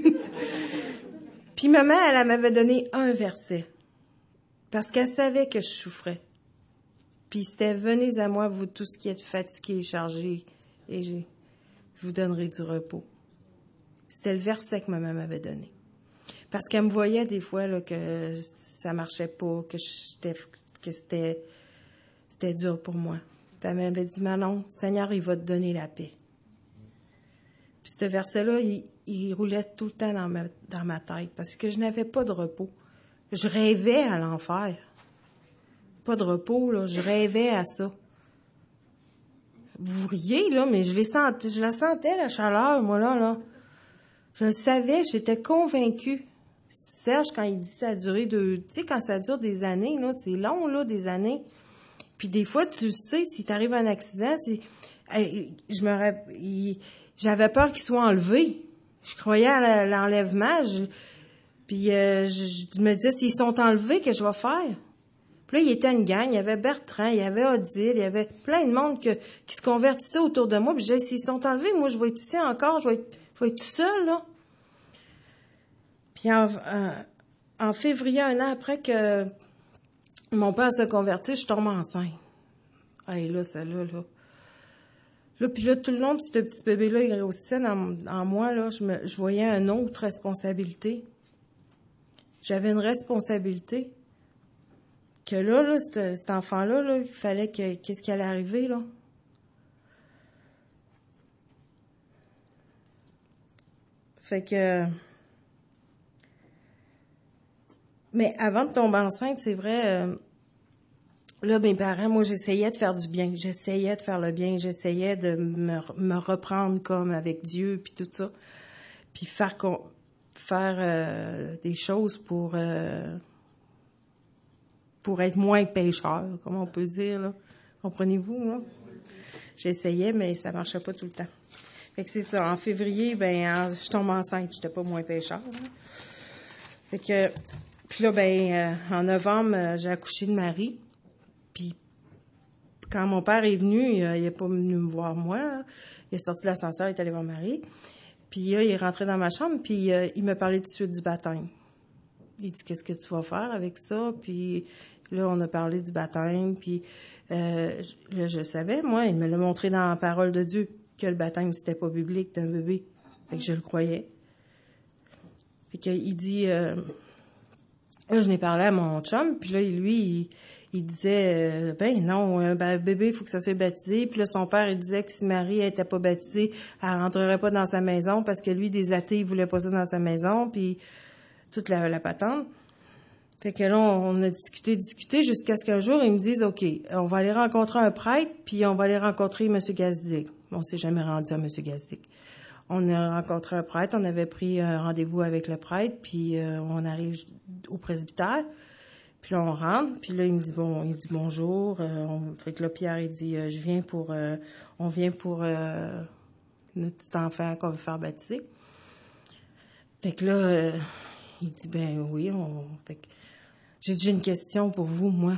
Puis maman, elle m'avait donné un verset. Parce qu'elle savait que je souffrais. Puis c'était « Venez à moi, vous tous qui êtes fatigués et chargés, et je vous donnerai du repos. » C'était le verset que maman m'avait donné. Parce qu'elle me voyait des fois là, que ça marchait pas, que c'était dur pour moi. Puis elle m'avait dit « Manon, Seigneur, il va te donner la paix. » Puis ce verset-là, il roulait tout le temps dans ma tête parce que je n'avais pas de repos. Je rêvais à l'enfer. Pas de repos, là. Je rêvais à ça. Vous riez, là, mais je la sentais, la chaleur, moi, là. Je le savais, j'étais convaincue. Serge, quand il dit ça a duré tu sais, quand ça dure des années, là, c'est long, là, des années. Puis des fois, tu sais, si t'arrives un accident, j'avais peur qu'il soit enlevé. Je croyais à l'enlèvement. Puis je me disais, s'ils sont enlevés, qu'est-ce que je vais faire? Puis là, il était une gang, il y avait Bertrand, il y avait Odile, il y avait plein de monde qui se convertissait autour de moi. Puis je disais, s'ils sont enlevés, moi, je vais être ici encore, je vais être tout seul, là. Puis en février, un an après que mon père s'est converti, je tombe enceinte. Hey, là, celle-là, là. Là, puis là, tout le long de ce petit bébé-là, il grossissait en moi, là, je voyais une autre responsabilité. J'avais une responsabilité. Que là, cet enfant-là, là, il fallait qu'est-ce qui allait arriver, là? Fait que... Mais avant de tomber enceinte, c'est vrai, là, mes parents, moi, j'essayais de faire du bien. J'essayais de faire le bien. J'essayais de me reprendre comme avec Dieu, puis tout ça. Puis faire des choses pour être moins pécheur, comme on peut dire, là. Comprenez-vous, là? J'essayais, mais ça marchait pas tout le temps. Fait que c'est ça. En février, je tombe enceinte. J'étais pas moins pécheur, là. Fait que, puis là, en novembre, j'ai accouché de Marie. Puis, quand mon père est venu, il est pas venu me voir moi, là. Il est sorti de l'ascenseur, il est allé voir Marie. Puis là, il est rentré dans ma chambre, puis il m'a parlé tout de suite du baptême. Il dit, qu'est-ce que tu vas faire avec ça? Puis là, on a parlé du baptême, puis là, je savais, moi, il me l'a montré dans la parole de Dieu, que le baptême, c'était pas biblique d'un bébé. Fait que je le croyais. Fait qu'il dit, là, je n'ai parlé à mon chum, puis là, lui, il disait, non, bébé, il faut que ça soit baptisé. Puis là, son père, il disait que si Marie était pas baptisée, elle rentrerait pas dans sa maison, parce que lui, des athées, il voulait pas ça dans sa maison, puis toute la patente. Fait que là, on a discuté, jusqu'à ce qu'un jour, ils me disent, OK, on va aller rencontrer un prêtre, puis on va aller rencontrer M. Gazdic. On s'est jamais rendu à M. Gazdic. On a rencontré un prêtre, on avait pris un rendez-vous avec le prêtre, puis on arrive au presbytère. Puis là, on rentre, puis là, il dit bonjour. Fait que là, Pierre, il dit, on vient pour notre petit enfant qu'on veut faire baptiser. Fait que là, il dit, oui, fait que j'ai dit, j'ai une question pour vous, moi.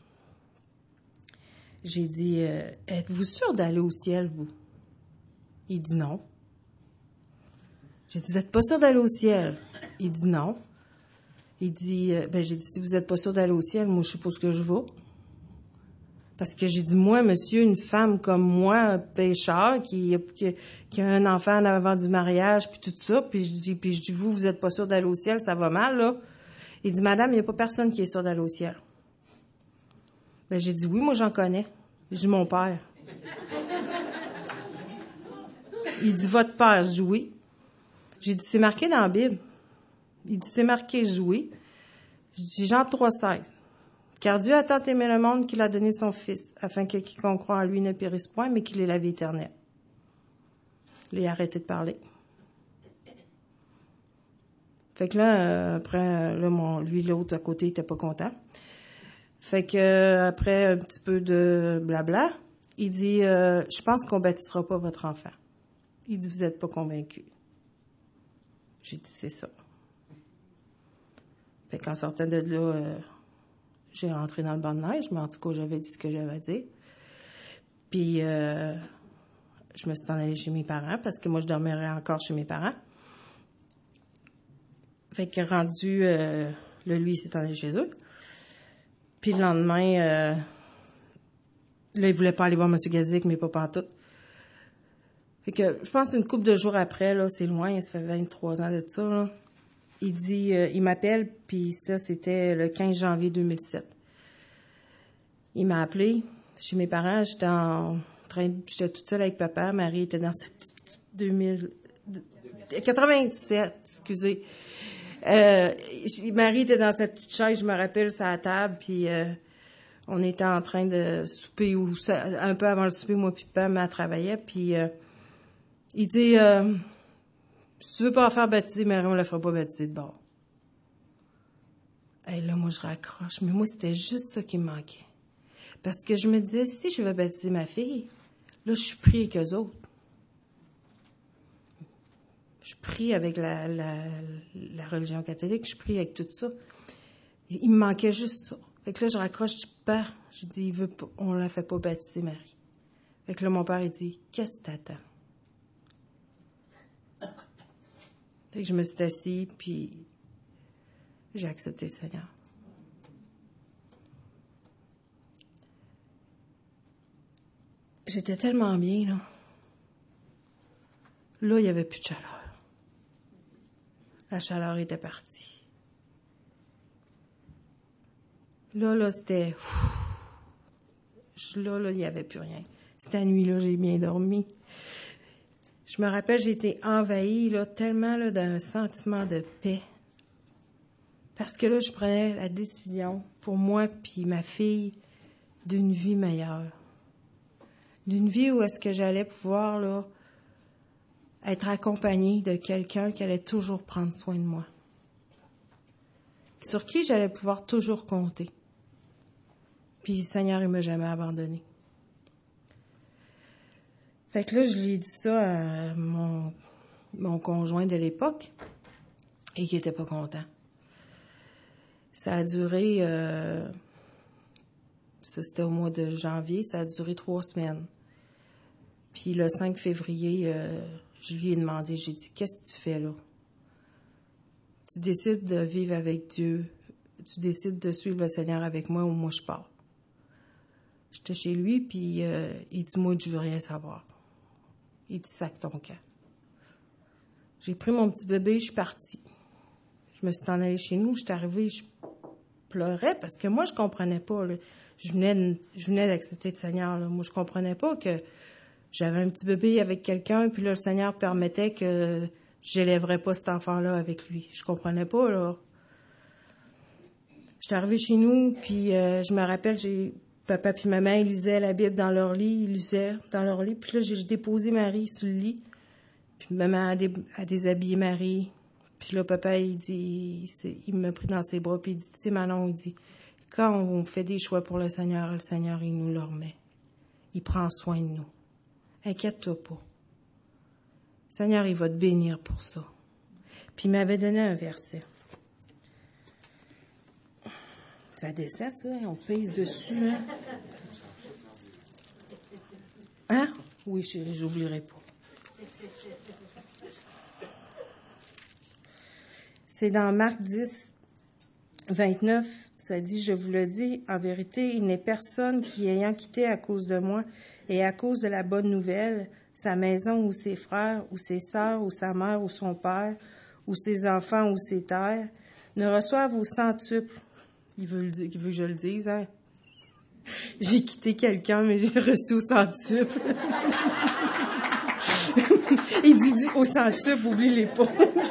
J'ai dit, êtes-vous sûr d'aller au ciel, vous? Il dit non. J'ai dit, vous n'êtes pas sûr d'aller au ciel? Il dit non. Il dit, j'ai dit, si vous n'êtes pas sûr d'aller au ciel, moi, je suppose que je vais. Parce que j'ai dit, moi, monsieur, une femme comme moi, un pécheur, qui a un enfant en avant du mariage, puis tout ça, puis je dis, vous n'êtes pas sûr d'aller au ciel, ça va mal, là. Il dit, madame, il n'y a pas personne qui est sûr d'aller au ciel. J'ai dit, oui, moi, j'en connais. J'ai dit, mon père. Il dit, votre père? Je dis, oui. J'ai dit, c'est marqué dans la Bible. Il dit, c'est marqué, je dis, oui. Je dis, Jean 3,16. Car Dieu a tant aimé le monde qu'il a donné son Fils, afin que quiconque croit en lui ne périsse point, mais qu'il ait la vie éternelle. Il a arrêté de parler. Fait que là, après, là, lui, l'autre à côté, était pas content. Fait que après un petit peu de blabla, il dit, je pense qu'on baptisera pas votre enfant. Il dit, vous êtes pas convaincu. J'ai dit, c'est ça. Fait qu'en sortant de là, j'ai rentré dans le banc de neige, mais en tout cas, j'avais dit ce que j'avais à dire. Puis, je me suis en allée chez mes parents, parce que moi, je dormirais encore chez mes parents. Fait que rendu, là, lui, il s'est en allé chez eux. Puis le lendemain, là, il voulait pas aller voir M. Gazik, mais pas pantoute. Fait que, je pense une couple de jours après, là, c'est loin, ça fait 23 ans de ça, là. Il dit, il m'appelle, puis c'était le 15 janvier 2007. Il m'a appelé chez mes parents, j'étais toute seule avec papa, Marie était dans sa petite 87, excusez. Marie était dans sa petite chaise, je me rappelle, sur la table, puis on était en train de souper, un peu avant le souper, moi puis papa, elle travaillait, puis il dit, si tu veux pas la faire baptiser, Marie, on la fera pas baptiser de bord. Et là, moi, je raccroche, mais moi, c'était juste ça qui me manquait. Parce que je me disais, si je veux baptiser ma fille, là, je suis pris avec eux autres. Je prie avec la religion catholique, je prie avec tout ça. Il me manquait juste ça. Fait que là, je raccroche, je dis, père, je dis, on la fait pas baptiser, Marie. Fait que là, mon père, il dit, qu'est-ce que t'attends? Fait que je me suis assise, puis j'ai accepté le Seigneur. J'étais tellement bien, là. Là, il n'y avait plus de chaleur. La chaleur était partie. Là, c'était... Là, il n'y avait plus rien. Cette nuit-là, j'ai bien dormi. Je me rappelle, j'ai été envahie, là, tellement là, d'un sentiment de paix. Parce que là, je prenais la décision, pour moi puis ma fille, d'une vie meilleure. D'une vie où est-ce que j'allais pouvoir, là, être accompagnée de quelqu'un qui allait toujours prendre soin de moi. Sur qui j'allais pouvoir toujours compter. Puis le Seigneur, il m'a jamais abandonnée. Fait que là, je lui ai dit ça à mon conjoint de l'époque, et qui était pas content. Ça a duré, ça c'était au mois de janvier, ça a duré 3 semaines. Puis le 5 février, je lui ai demandé, j'ai dit, qu'est-ce que tu fais là? Tu décides de vivre avec Dieu, tu décides de suivre le Seigneur avec moi ou moi je pars. J'étais chez lui, puis il dit, moi je veux rien savoir. Il dit, sac ton camp. J'ai pris mon petit bébé, je suis partie. Je me suis en allée chez nous, je suis arrivée, je pleurais parce que moi je comprenais pas. Là. Je venais d'accepter le Seigneur. Là. Moi je comprenais pas que j'avais un petit bébé avec quelqu'un, puis là le Seigneur permettait que j'élèverais pas cet enfant-là avec lui. Je comprenais pas, là. J'étais arrivée chez nous, puis je me rappelle, papa puis maman, ils lisaient la Bible dans leur lit, ils lisaient dans leur lit. Puis là, j'ai déposé Marie sur le lit, puis maman a déshabillé Marie. Puis là, papa, il m'a pris dans ses bras, puis il dit, tu sais, Manon, il dit, quand on fait des choix pour le Seigneur, il nous le remet. Il prend soin de nous. Inquiète-toi pas. Le Seigneur, il va te bénir pour ça. Puis il m'avait donné un verset. Ça descend, ça, on pèse dessus, hein? Hein? Oui, chérie, j'oublierai pas. C'est dans Marc 10, 29, ça dit, je vous le dis, en vérité, il n'est personne qui, ayant quitté à cause de moi et à cause de la bonne nouvelle, sa maison ou ses frères ou ses sœurs ou sa mère ou son père ou ses enfants ou ses terres, ne reçoivent au centuple. Il veut que je le dise, hein? J'ai quitté quelqu'un, mais j'ai reçu au centuple. Il dit au centuple, oublie-les pas.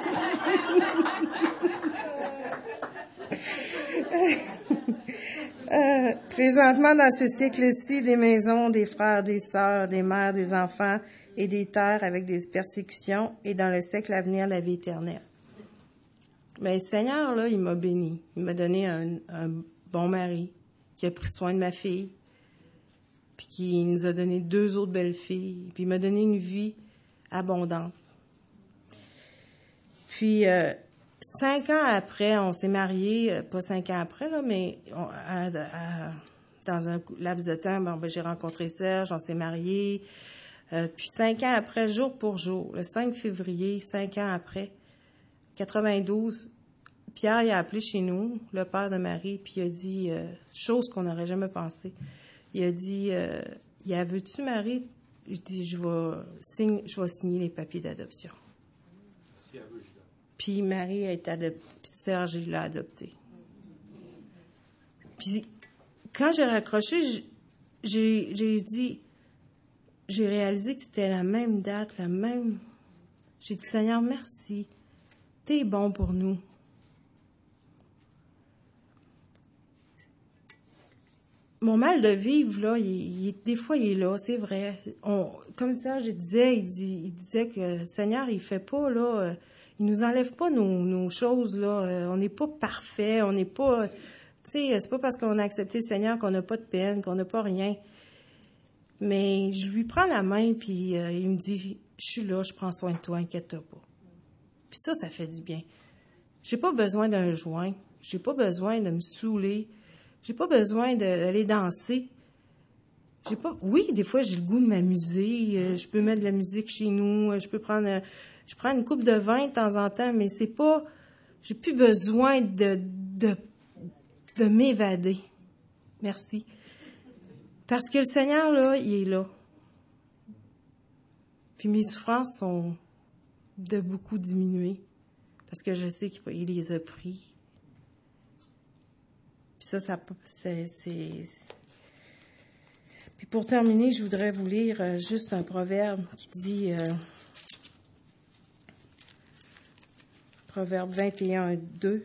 Présentement, dans ce cycle-ci, des maisons, des frères, des sœurs, des mères, des enfants et des terres avec des persécutions, et dans le siècle à venir, la vie éternelle. Mais le Seigneur, là, il m'a béni. Il m'a donné un bon mari qui a pris soin de ma fille, puis qui nous a donné 2 autres belles filles, puis il m'a donné une vie abondante. Puis, 5 ans après, on s'est mariés, pas 5 ans après, là, mais dans un laps de temps, j'ai rencontré Serge, on s'est mariés. Puis 5 ans après, jour pour jour, le 5 février, 5 ans après, 92, Pierre il a appelé chez nous, le père de Marie, puis il a dit, chose qu'on n'aurait jamais pensé. Il a dit, veux-tu, Marie? Je dis, je vais signer les papiers d'adoption. Si elle veut, je donne. Puis Marie a été adoptée, puis Serge, il l'a adoptée. Puis quand j'ai raccroché, j'ai dit, j'ai réalisé que c'était la même date, la même. J'ai dit, Seigneur, merci. T'es bon pour nous. Mon mal de vivre, là, des fois, il est là, c'est vrai. Comme ça, il disait que Seigneur, il fait pas, là, il nous enlève pas nos choses, là. On n'est pas parfait, on n'est pas. Tu sais, c'est pas parce qu'on a accepté le Seigneur qu'on n'a pas de peine, qu'on n'a pas rien. Mais je lui prends la main, puis il me dit, je suis là, je prends soin de toi, inquiète-toi pas. Puis ça fait du bien. J'ai pas besoin d'un joint, j'ai pas besoin de me saouler, j'ai pas besoin d'aller danser. Oui, des fois, j'ai le goût de m'amuser, je peux mettre de la musique chez nous, je prends une coupe de vin de temps en temps, mais c'est pas, j'ai plus besoin de m'évader. Merci. Parce que le Seigneur, là, il est là. Puis mes souffrances sont de beaucoup diminuées. Parce que je sais qu'il les a pris. Puis ça c'est... Puis pour terminer, je voudrais vous lire juste un proverbe qui dit... Proverbe 21, 2.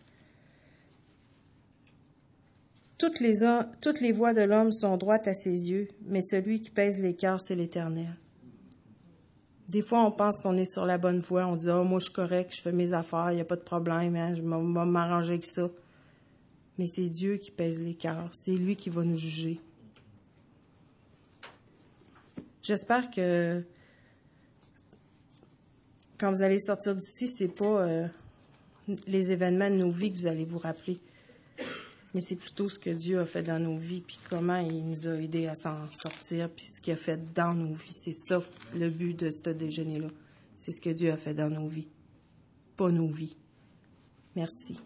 Toutes les voies de l'homme sont droites à ses yeux, mais celui qui pèse les cœurs, c'est l'Éternel. Des fois, on pense qu'on est sur la bonne voie. On dit, moi, je suis correct, je fais mes affaires, il n'y a pas de problème, hein, je vais m'arranger avec ça. Mais c'est Dieu qui pèse les cœurs. C'est lui qui va nous juger. J'espère que quand vous allez sortir d'ici, c'est pas les événements de nos vies que vous allez vous rappeler. Mais c'est plutôt ce que Dieu a fait dans nos vies, puis comment il nous a aidés à s'en sortir, puis ce qu'il a fait dans nos vies. C'est ça le but de ce déjeuner-là. C'est ce que Dieu a fait dans nos vies, pas nos vies. Merci.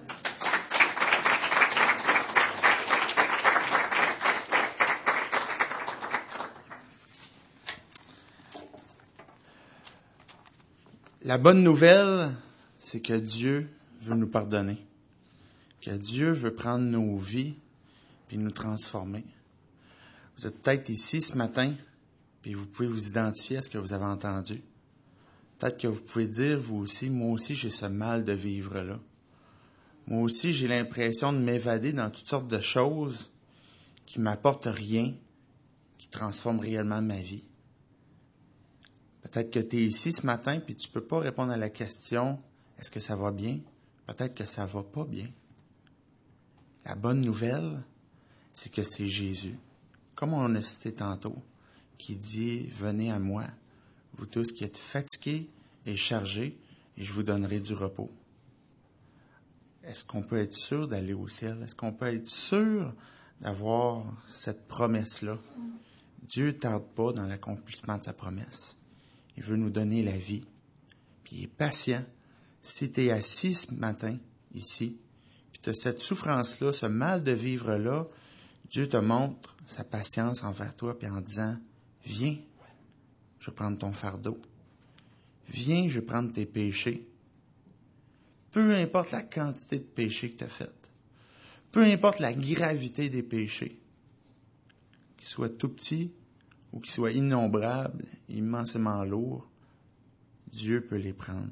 La bonne nouvelle, c'est que Dieu veut nous pardonner. Que Dieu veut prendre nos vies puis nous transformer. Vous êtes peut-être ici ce matin, puis vous pouvez vous identifier à ce que vous avez entendu. Peut-être que vous pouvez dire, vous aussi, moi aussi, j'ai ce mal de vivre-là. Moi aussi, j'ai l'impression de m'évader dans toutes sortes de choses qui m'apportent rien, qui transforment réellement ma vie. Peut-être que tu es ici ce matin, puis tu ne peux pas répondre à la question, est-ce que ça va bien? Peut-être que ça ne va pas bien. La bonne nouvelle, c'est que c'est Jésus, comme on a cité tantôt, qui dit « Venez à moi, vous tous qui êtes fatigués et chargés, et je vous donnerai du repos. » Est-ce qu'on peut être sûr d'aller au ciel? Est-ce qu'on peut être sûr d'avoir cette promesse-là? Dieu ne tarde pas dans l'accomplissement de sa promesse. Il veut nous donner la vie, puis il est patient. Si tu es assis ce matin, ici, puis tu as cette souffrance-là, ce mal de vivre-là, Dieu te montre sa patience envers toi, puis en disant, viens, je vais prendre ton fardeau. Viens, je vais prendre tes péchés. Peu importe la quantité de péchés que tu as faites, peu importe la gravité des péchés, qu'ils soient tout petits ou qu'ils soient innombrables, immensément lourds, Dieu peut les prendre.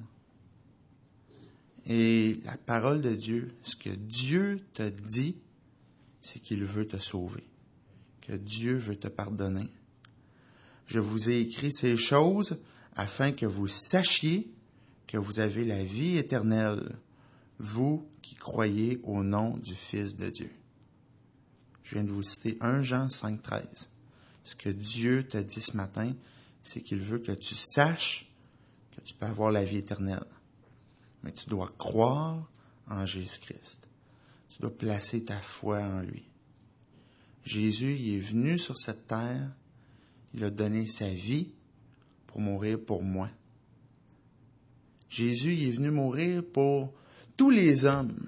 Et la parole de Dieu, ce que Dieu te dit, c'est qu'il veut te sauver, que Dieu veut te pardonner. Je vous ai écrit ces choses afin que vous sachiez que vous avez la vie éternelle. vous qui croyez au nom du Fils de Dieu. Je viens de vous citer 1 Jean 5,13. Ce que Dieu t'a dit ce matin, c'est qu'il veut que tu saches que tu peux avoir la vie éternelle. Mais tu dois croire en Jésus-Christ. Tu dois placer ta foi en lui. Jésus, il est venu sur cette terre, il a donné sa vie pour mourir pour moi. Jésus, il est venu mourir pour tous les hommes.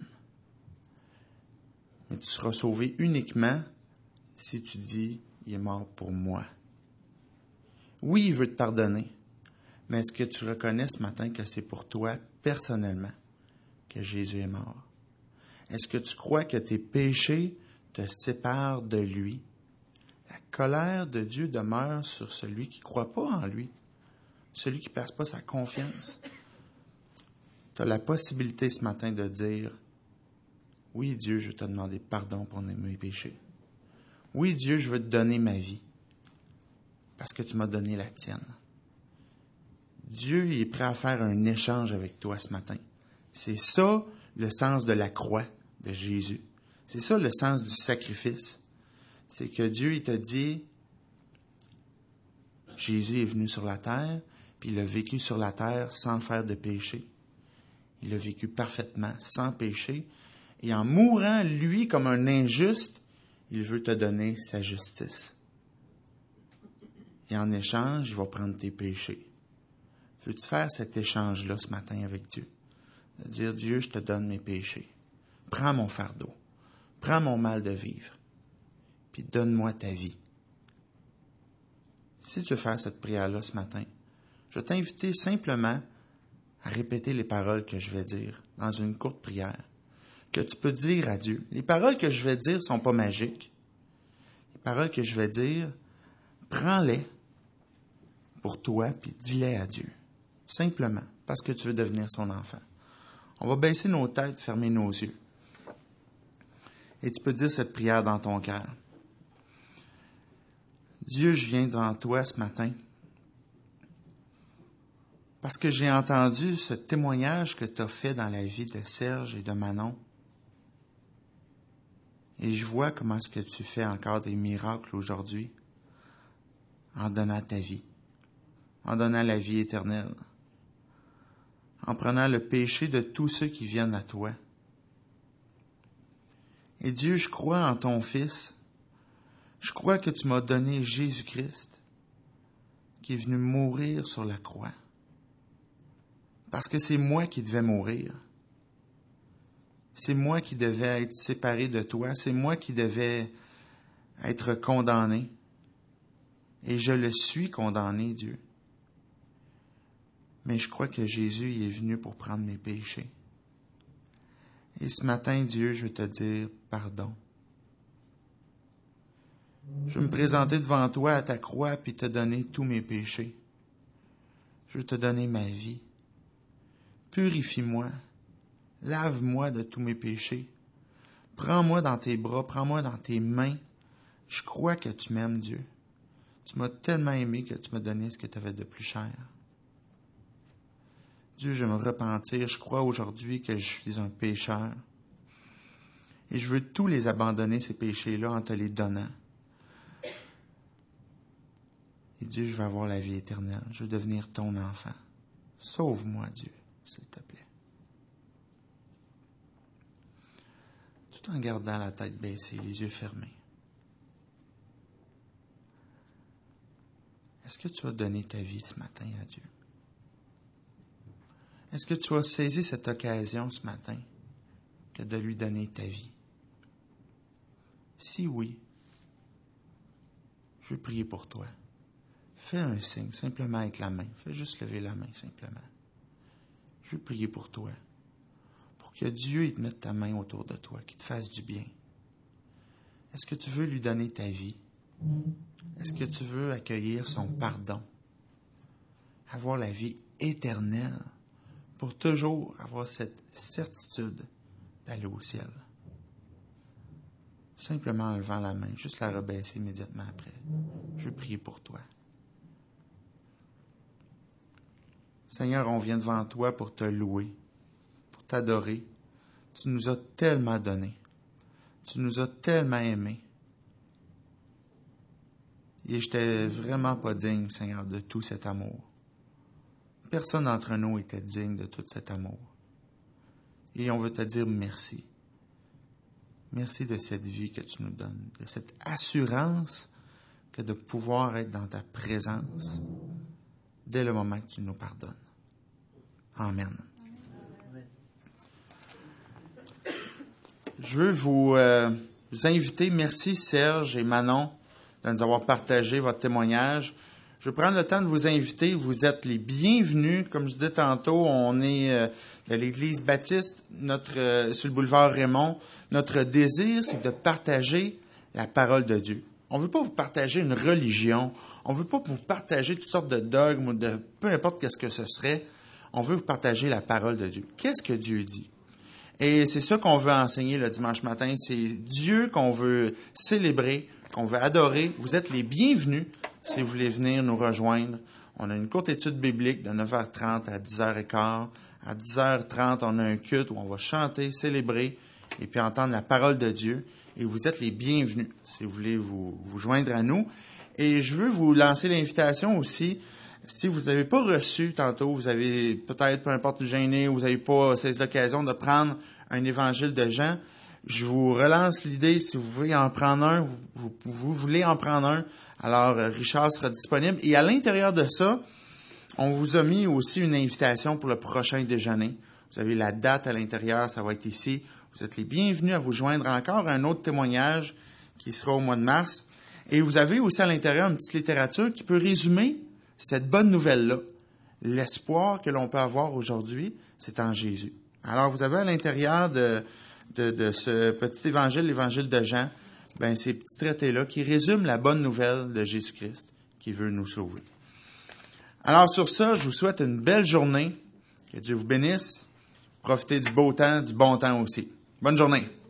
Mais tu seras sauvé uniquement si tu dis, il est mort pour moi. Oui, il veut te pardonner, mais est-ce que tu reconnais ce matin que c'est pour toi, personnellement, que Jésus est mort? Est-ce que tu crois que tes péchés te séparent de lui? La colère de Dieu demeure sur celui qui ne croit pas en lui, celui qui ne place pas sa confiance. Tu as la possibilité ce matin de dire, oui Dieu, je veux te demander pardon pour mes péchés. Oui Dieu, je veux te donner ma vie, parce que tu m'as donné la tienne. Dieu il est prêt à faire un échange avec toi ce matin. C'est ça le sens de la croix de Jésus. C'est ça le sens du sacrifice. C'est que Dieu il t'a dit, Jésus est venu sur la terre, puis il a vécu sur la terre sans faire de péché. Il a vécu parfaitement, sans péché. Et en mourant, lui, comme un injuste, il veut te donner sa justice. Et en échange, il va prendre tes péchés. Veux-tu faire cet échange-là ce matin avec Dieu? De dire, Dieu, je te donne mes péchés. Prends mon fardeau. Prends mon mal de vivre. Puis donne-moi ta vie. Si tu veux faire cette prière-là ce matin, je vais t'inviter simplement à répéter les paroles que je vais dire dans une courte prière, que tu peux dire à Dieu. Les paroles que je vais dire ne sont pas magiques. Les paroles que je vais dire, prends-les pour toi, puis dis-les à Dieu. Simplement, parce que tu veux devenir son enfant. On va baisser nos têtes, fermer nos yeux. Et tu peux dire cette prière dans ton cœur. Dieu, je viens devant toi ce matin parce que j'ai entendu ce témoignage que tu as fait dans la vie de Serge et de Manon. Et je vois comment est-ce que tu fais encore des miracles aujourd'hui en donnant ta vie, en donnant la vie éternelle, en prenant le péché de tous ceux qui viennent à toi. Et Dieu, je crois en ton Fils. Je crois que tu m'as donné Jésus-Christ, qui est venu mourir sur la croix. Parce que c'est moi qui devais mourir. C'est moi qui devais être séparé de toi. C'est moi qui devais être condamné. Et je le suis condamné, Dieu. Mais je crois que Jésus il est venu pour prendre mes péchés. Et ce matin, Dieu, je veux te dire pardon. Je veux me présenter devant toi à ta croix puis te donner tous mes péchés. Je veux te donner ma vie. Purifie-moi. Lave-moi de tous mes péchés. Prends-moi dans tes bras, prends-moi dans tes mains. Je crois que tu m'aimes, Dieu. Tu m'as tellement aimé que tu m'as donné ce que tu avais de plus cher. Dieu, je veux me repentir. Je crois aujourd'hui que je suis un pécheur. Et je veux tous les abandonner, ces péchés-là, en te les donnant. Et Dieu, je veux avoir la vie éternelle. Je veux devenir ton enfant. Sauve-moi, Dieu, s'il te plaît. Tout en gardant la tête baissée, les yeux fermés. Est-ce que tu as donné ta vie ce matin à Dieu? Est-ce que tu as saisi cette occasion ce matin que de lui donner ta vie? Si oui, je veux prier pour toi. Fais un signe, simplement avec la main. Fais juste lever la main, simplement. Je veux prier pour toi. Pour que Dieu il te mette ta main autour de toi, qu'il te fasse du bien. Est-ce que tu veux lui donner ta vie? Est-ce que tu veux accueillir son pardon? Avoir la vie éternelle pour toujours avoir cette certitude d'aller au ciel? Simplement en levant la main, juste la rebaisser immédiatement après. Je veux prier pour toi. Seigneur, on vient devant toi pour te louer, pour t'adorer, Tu nous as tellement donné. Tu nous as tellement aimés. Et je n'étais vraiment pas digne, Seigneur, de tout cet amour. Personne d'entre nous était digne de tout cet amour. Et on veut te dire merci. Merci de cette vie que tu nous donnes, de cette assurance que de pouvoir être dans ta présence dès le moment que tu nous pardonnes. Amen. Je veux vous inviter, merci Serge et Manon de nous avoir partagé votre témoignage. Je vais prendre le temps de vous inviter. Vous êtes les bienvenus. Comme je disais tantôt, on est de l'Église baptiste sur le boulevard Raymond. Notre désir, c'est de partager la parole de Dieu. On ne veut pas vous partager une religion. On ne veut pas vous partager toutes sortes de dogmes ou de peu importe qu'est-ce que ce serait. On veut vous partager la parole de Dieu. Qu'est-ce que Dieu dit? Et c'est ça qu'on veut enseigner le dimanche matin. C'est Dieu qu'on veut célébrer, qu'on veut adorer. Vous êtes les bienvenus si vous voulez venir nous rejoindre. On a une courte étude biblique de 9h30 à 10h15. À 10h30, on a un culte où on va chanter, célébrer et puis entendre la parole de Dieu. Et vous êtes les bienvenus si vous voulez vous joindre à nous. Et je veux vous lancer l'invitation aussi. Si vous n'avez pas reçu tantôt, vous avez peut-être, peu importe, gêné, ou vous n'avez pas saisi l'occasion de prendre un évangile de Jean, je vous relance l'idée, si vous voulez en prendre un, vous voulez en prendre un, alors Richard sera disponible. Et à l'intérieur de ça, on vous a mis aussi une invitation pour le prochain déjeuner. Vous avez la date à l'intérieur, ça va être ici. Vous êtes les bienvenus à vous joindre encore à un autre témoignage qui sera au mois de mars. Et vous avez aussi à l'intérieur une petite littérature qui peut résumer cette bonne nouvelle-là. L'espoir que l'on peut avoir aujourd'hui, c'est en Jésus. Alors, vous avez à l'intérieur de ce petit évangile, l'évangile de Jean, ces petits traités-là qui résument la bonne nouvelle de Jésus-Christ qui veut nous sauver. Alors, sur ça, je vous souhaite une belle journée. Que Dieu vous bénisse. Profitez du beau temps, du bon temps aussi. Bonne journée.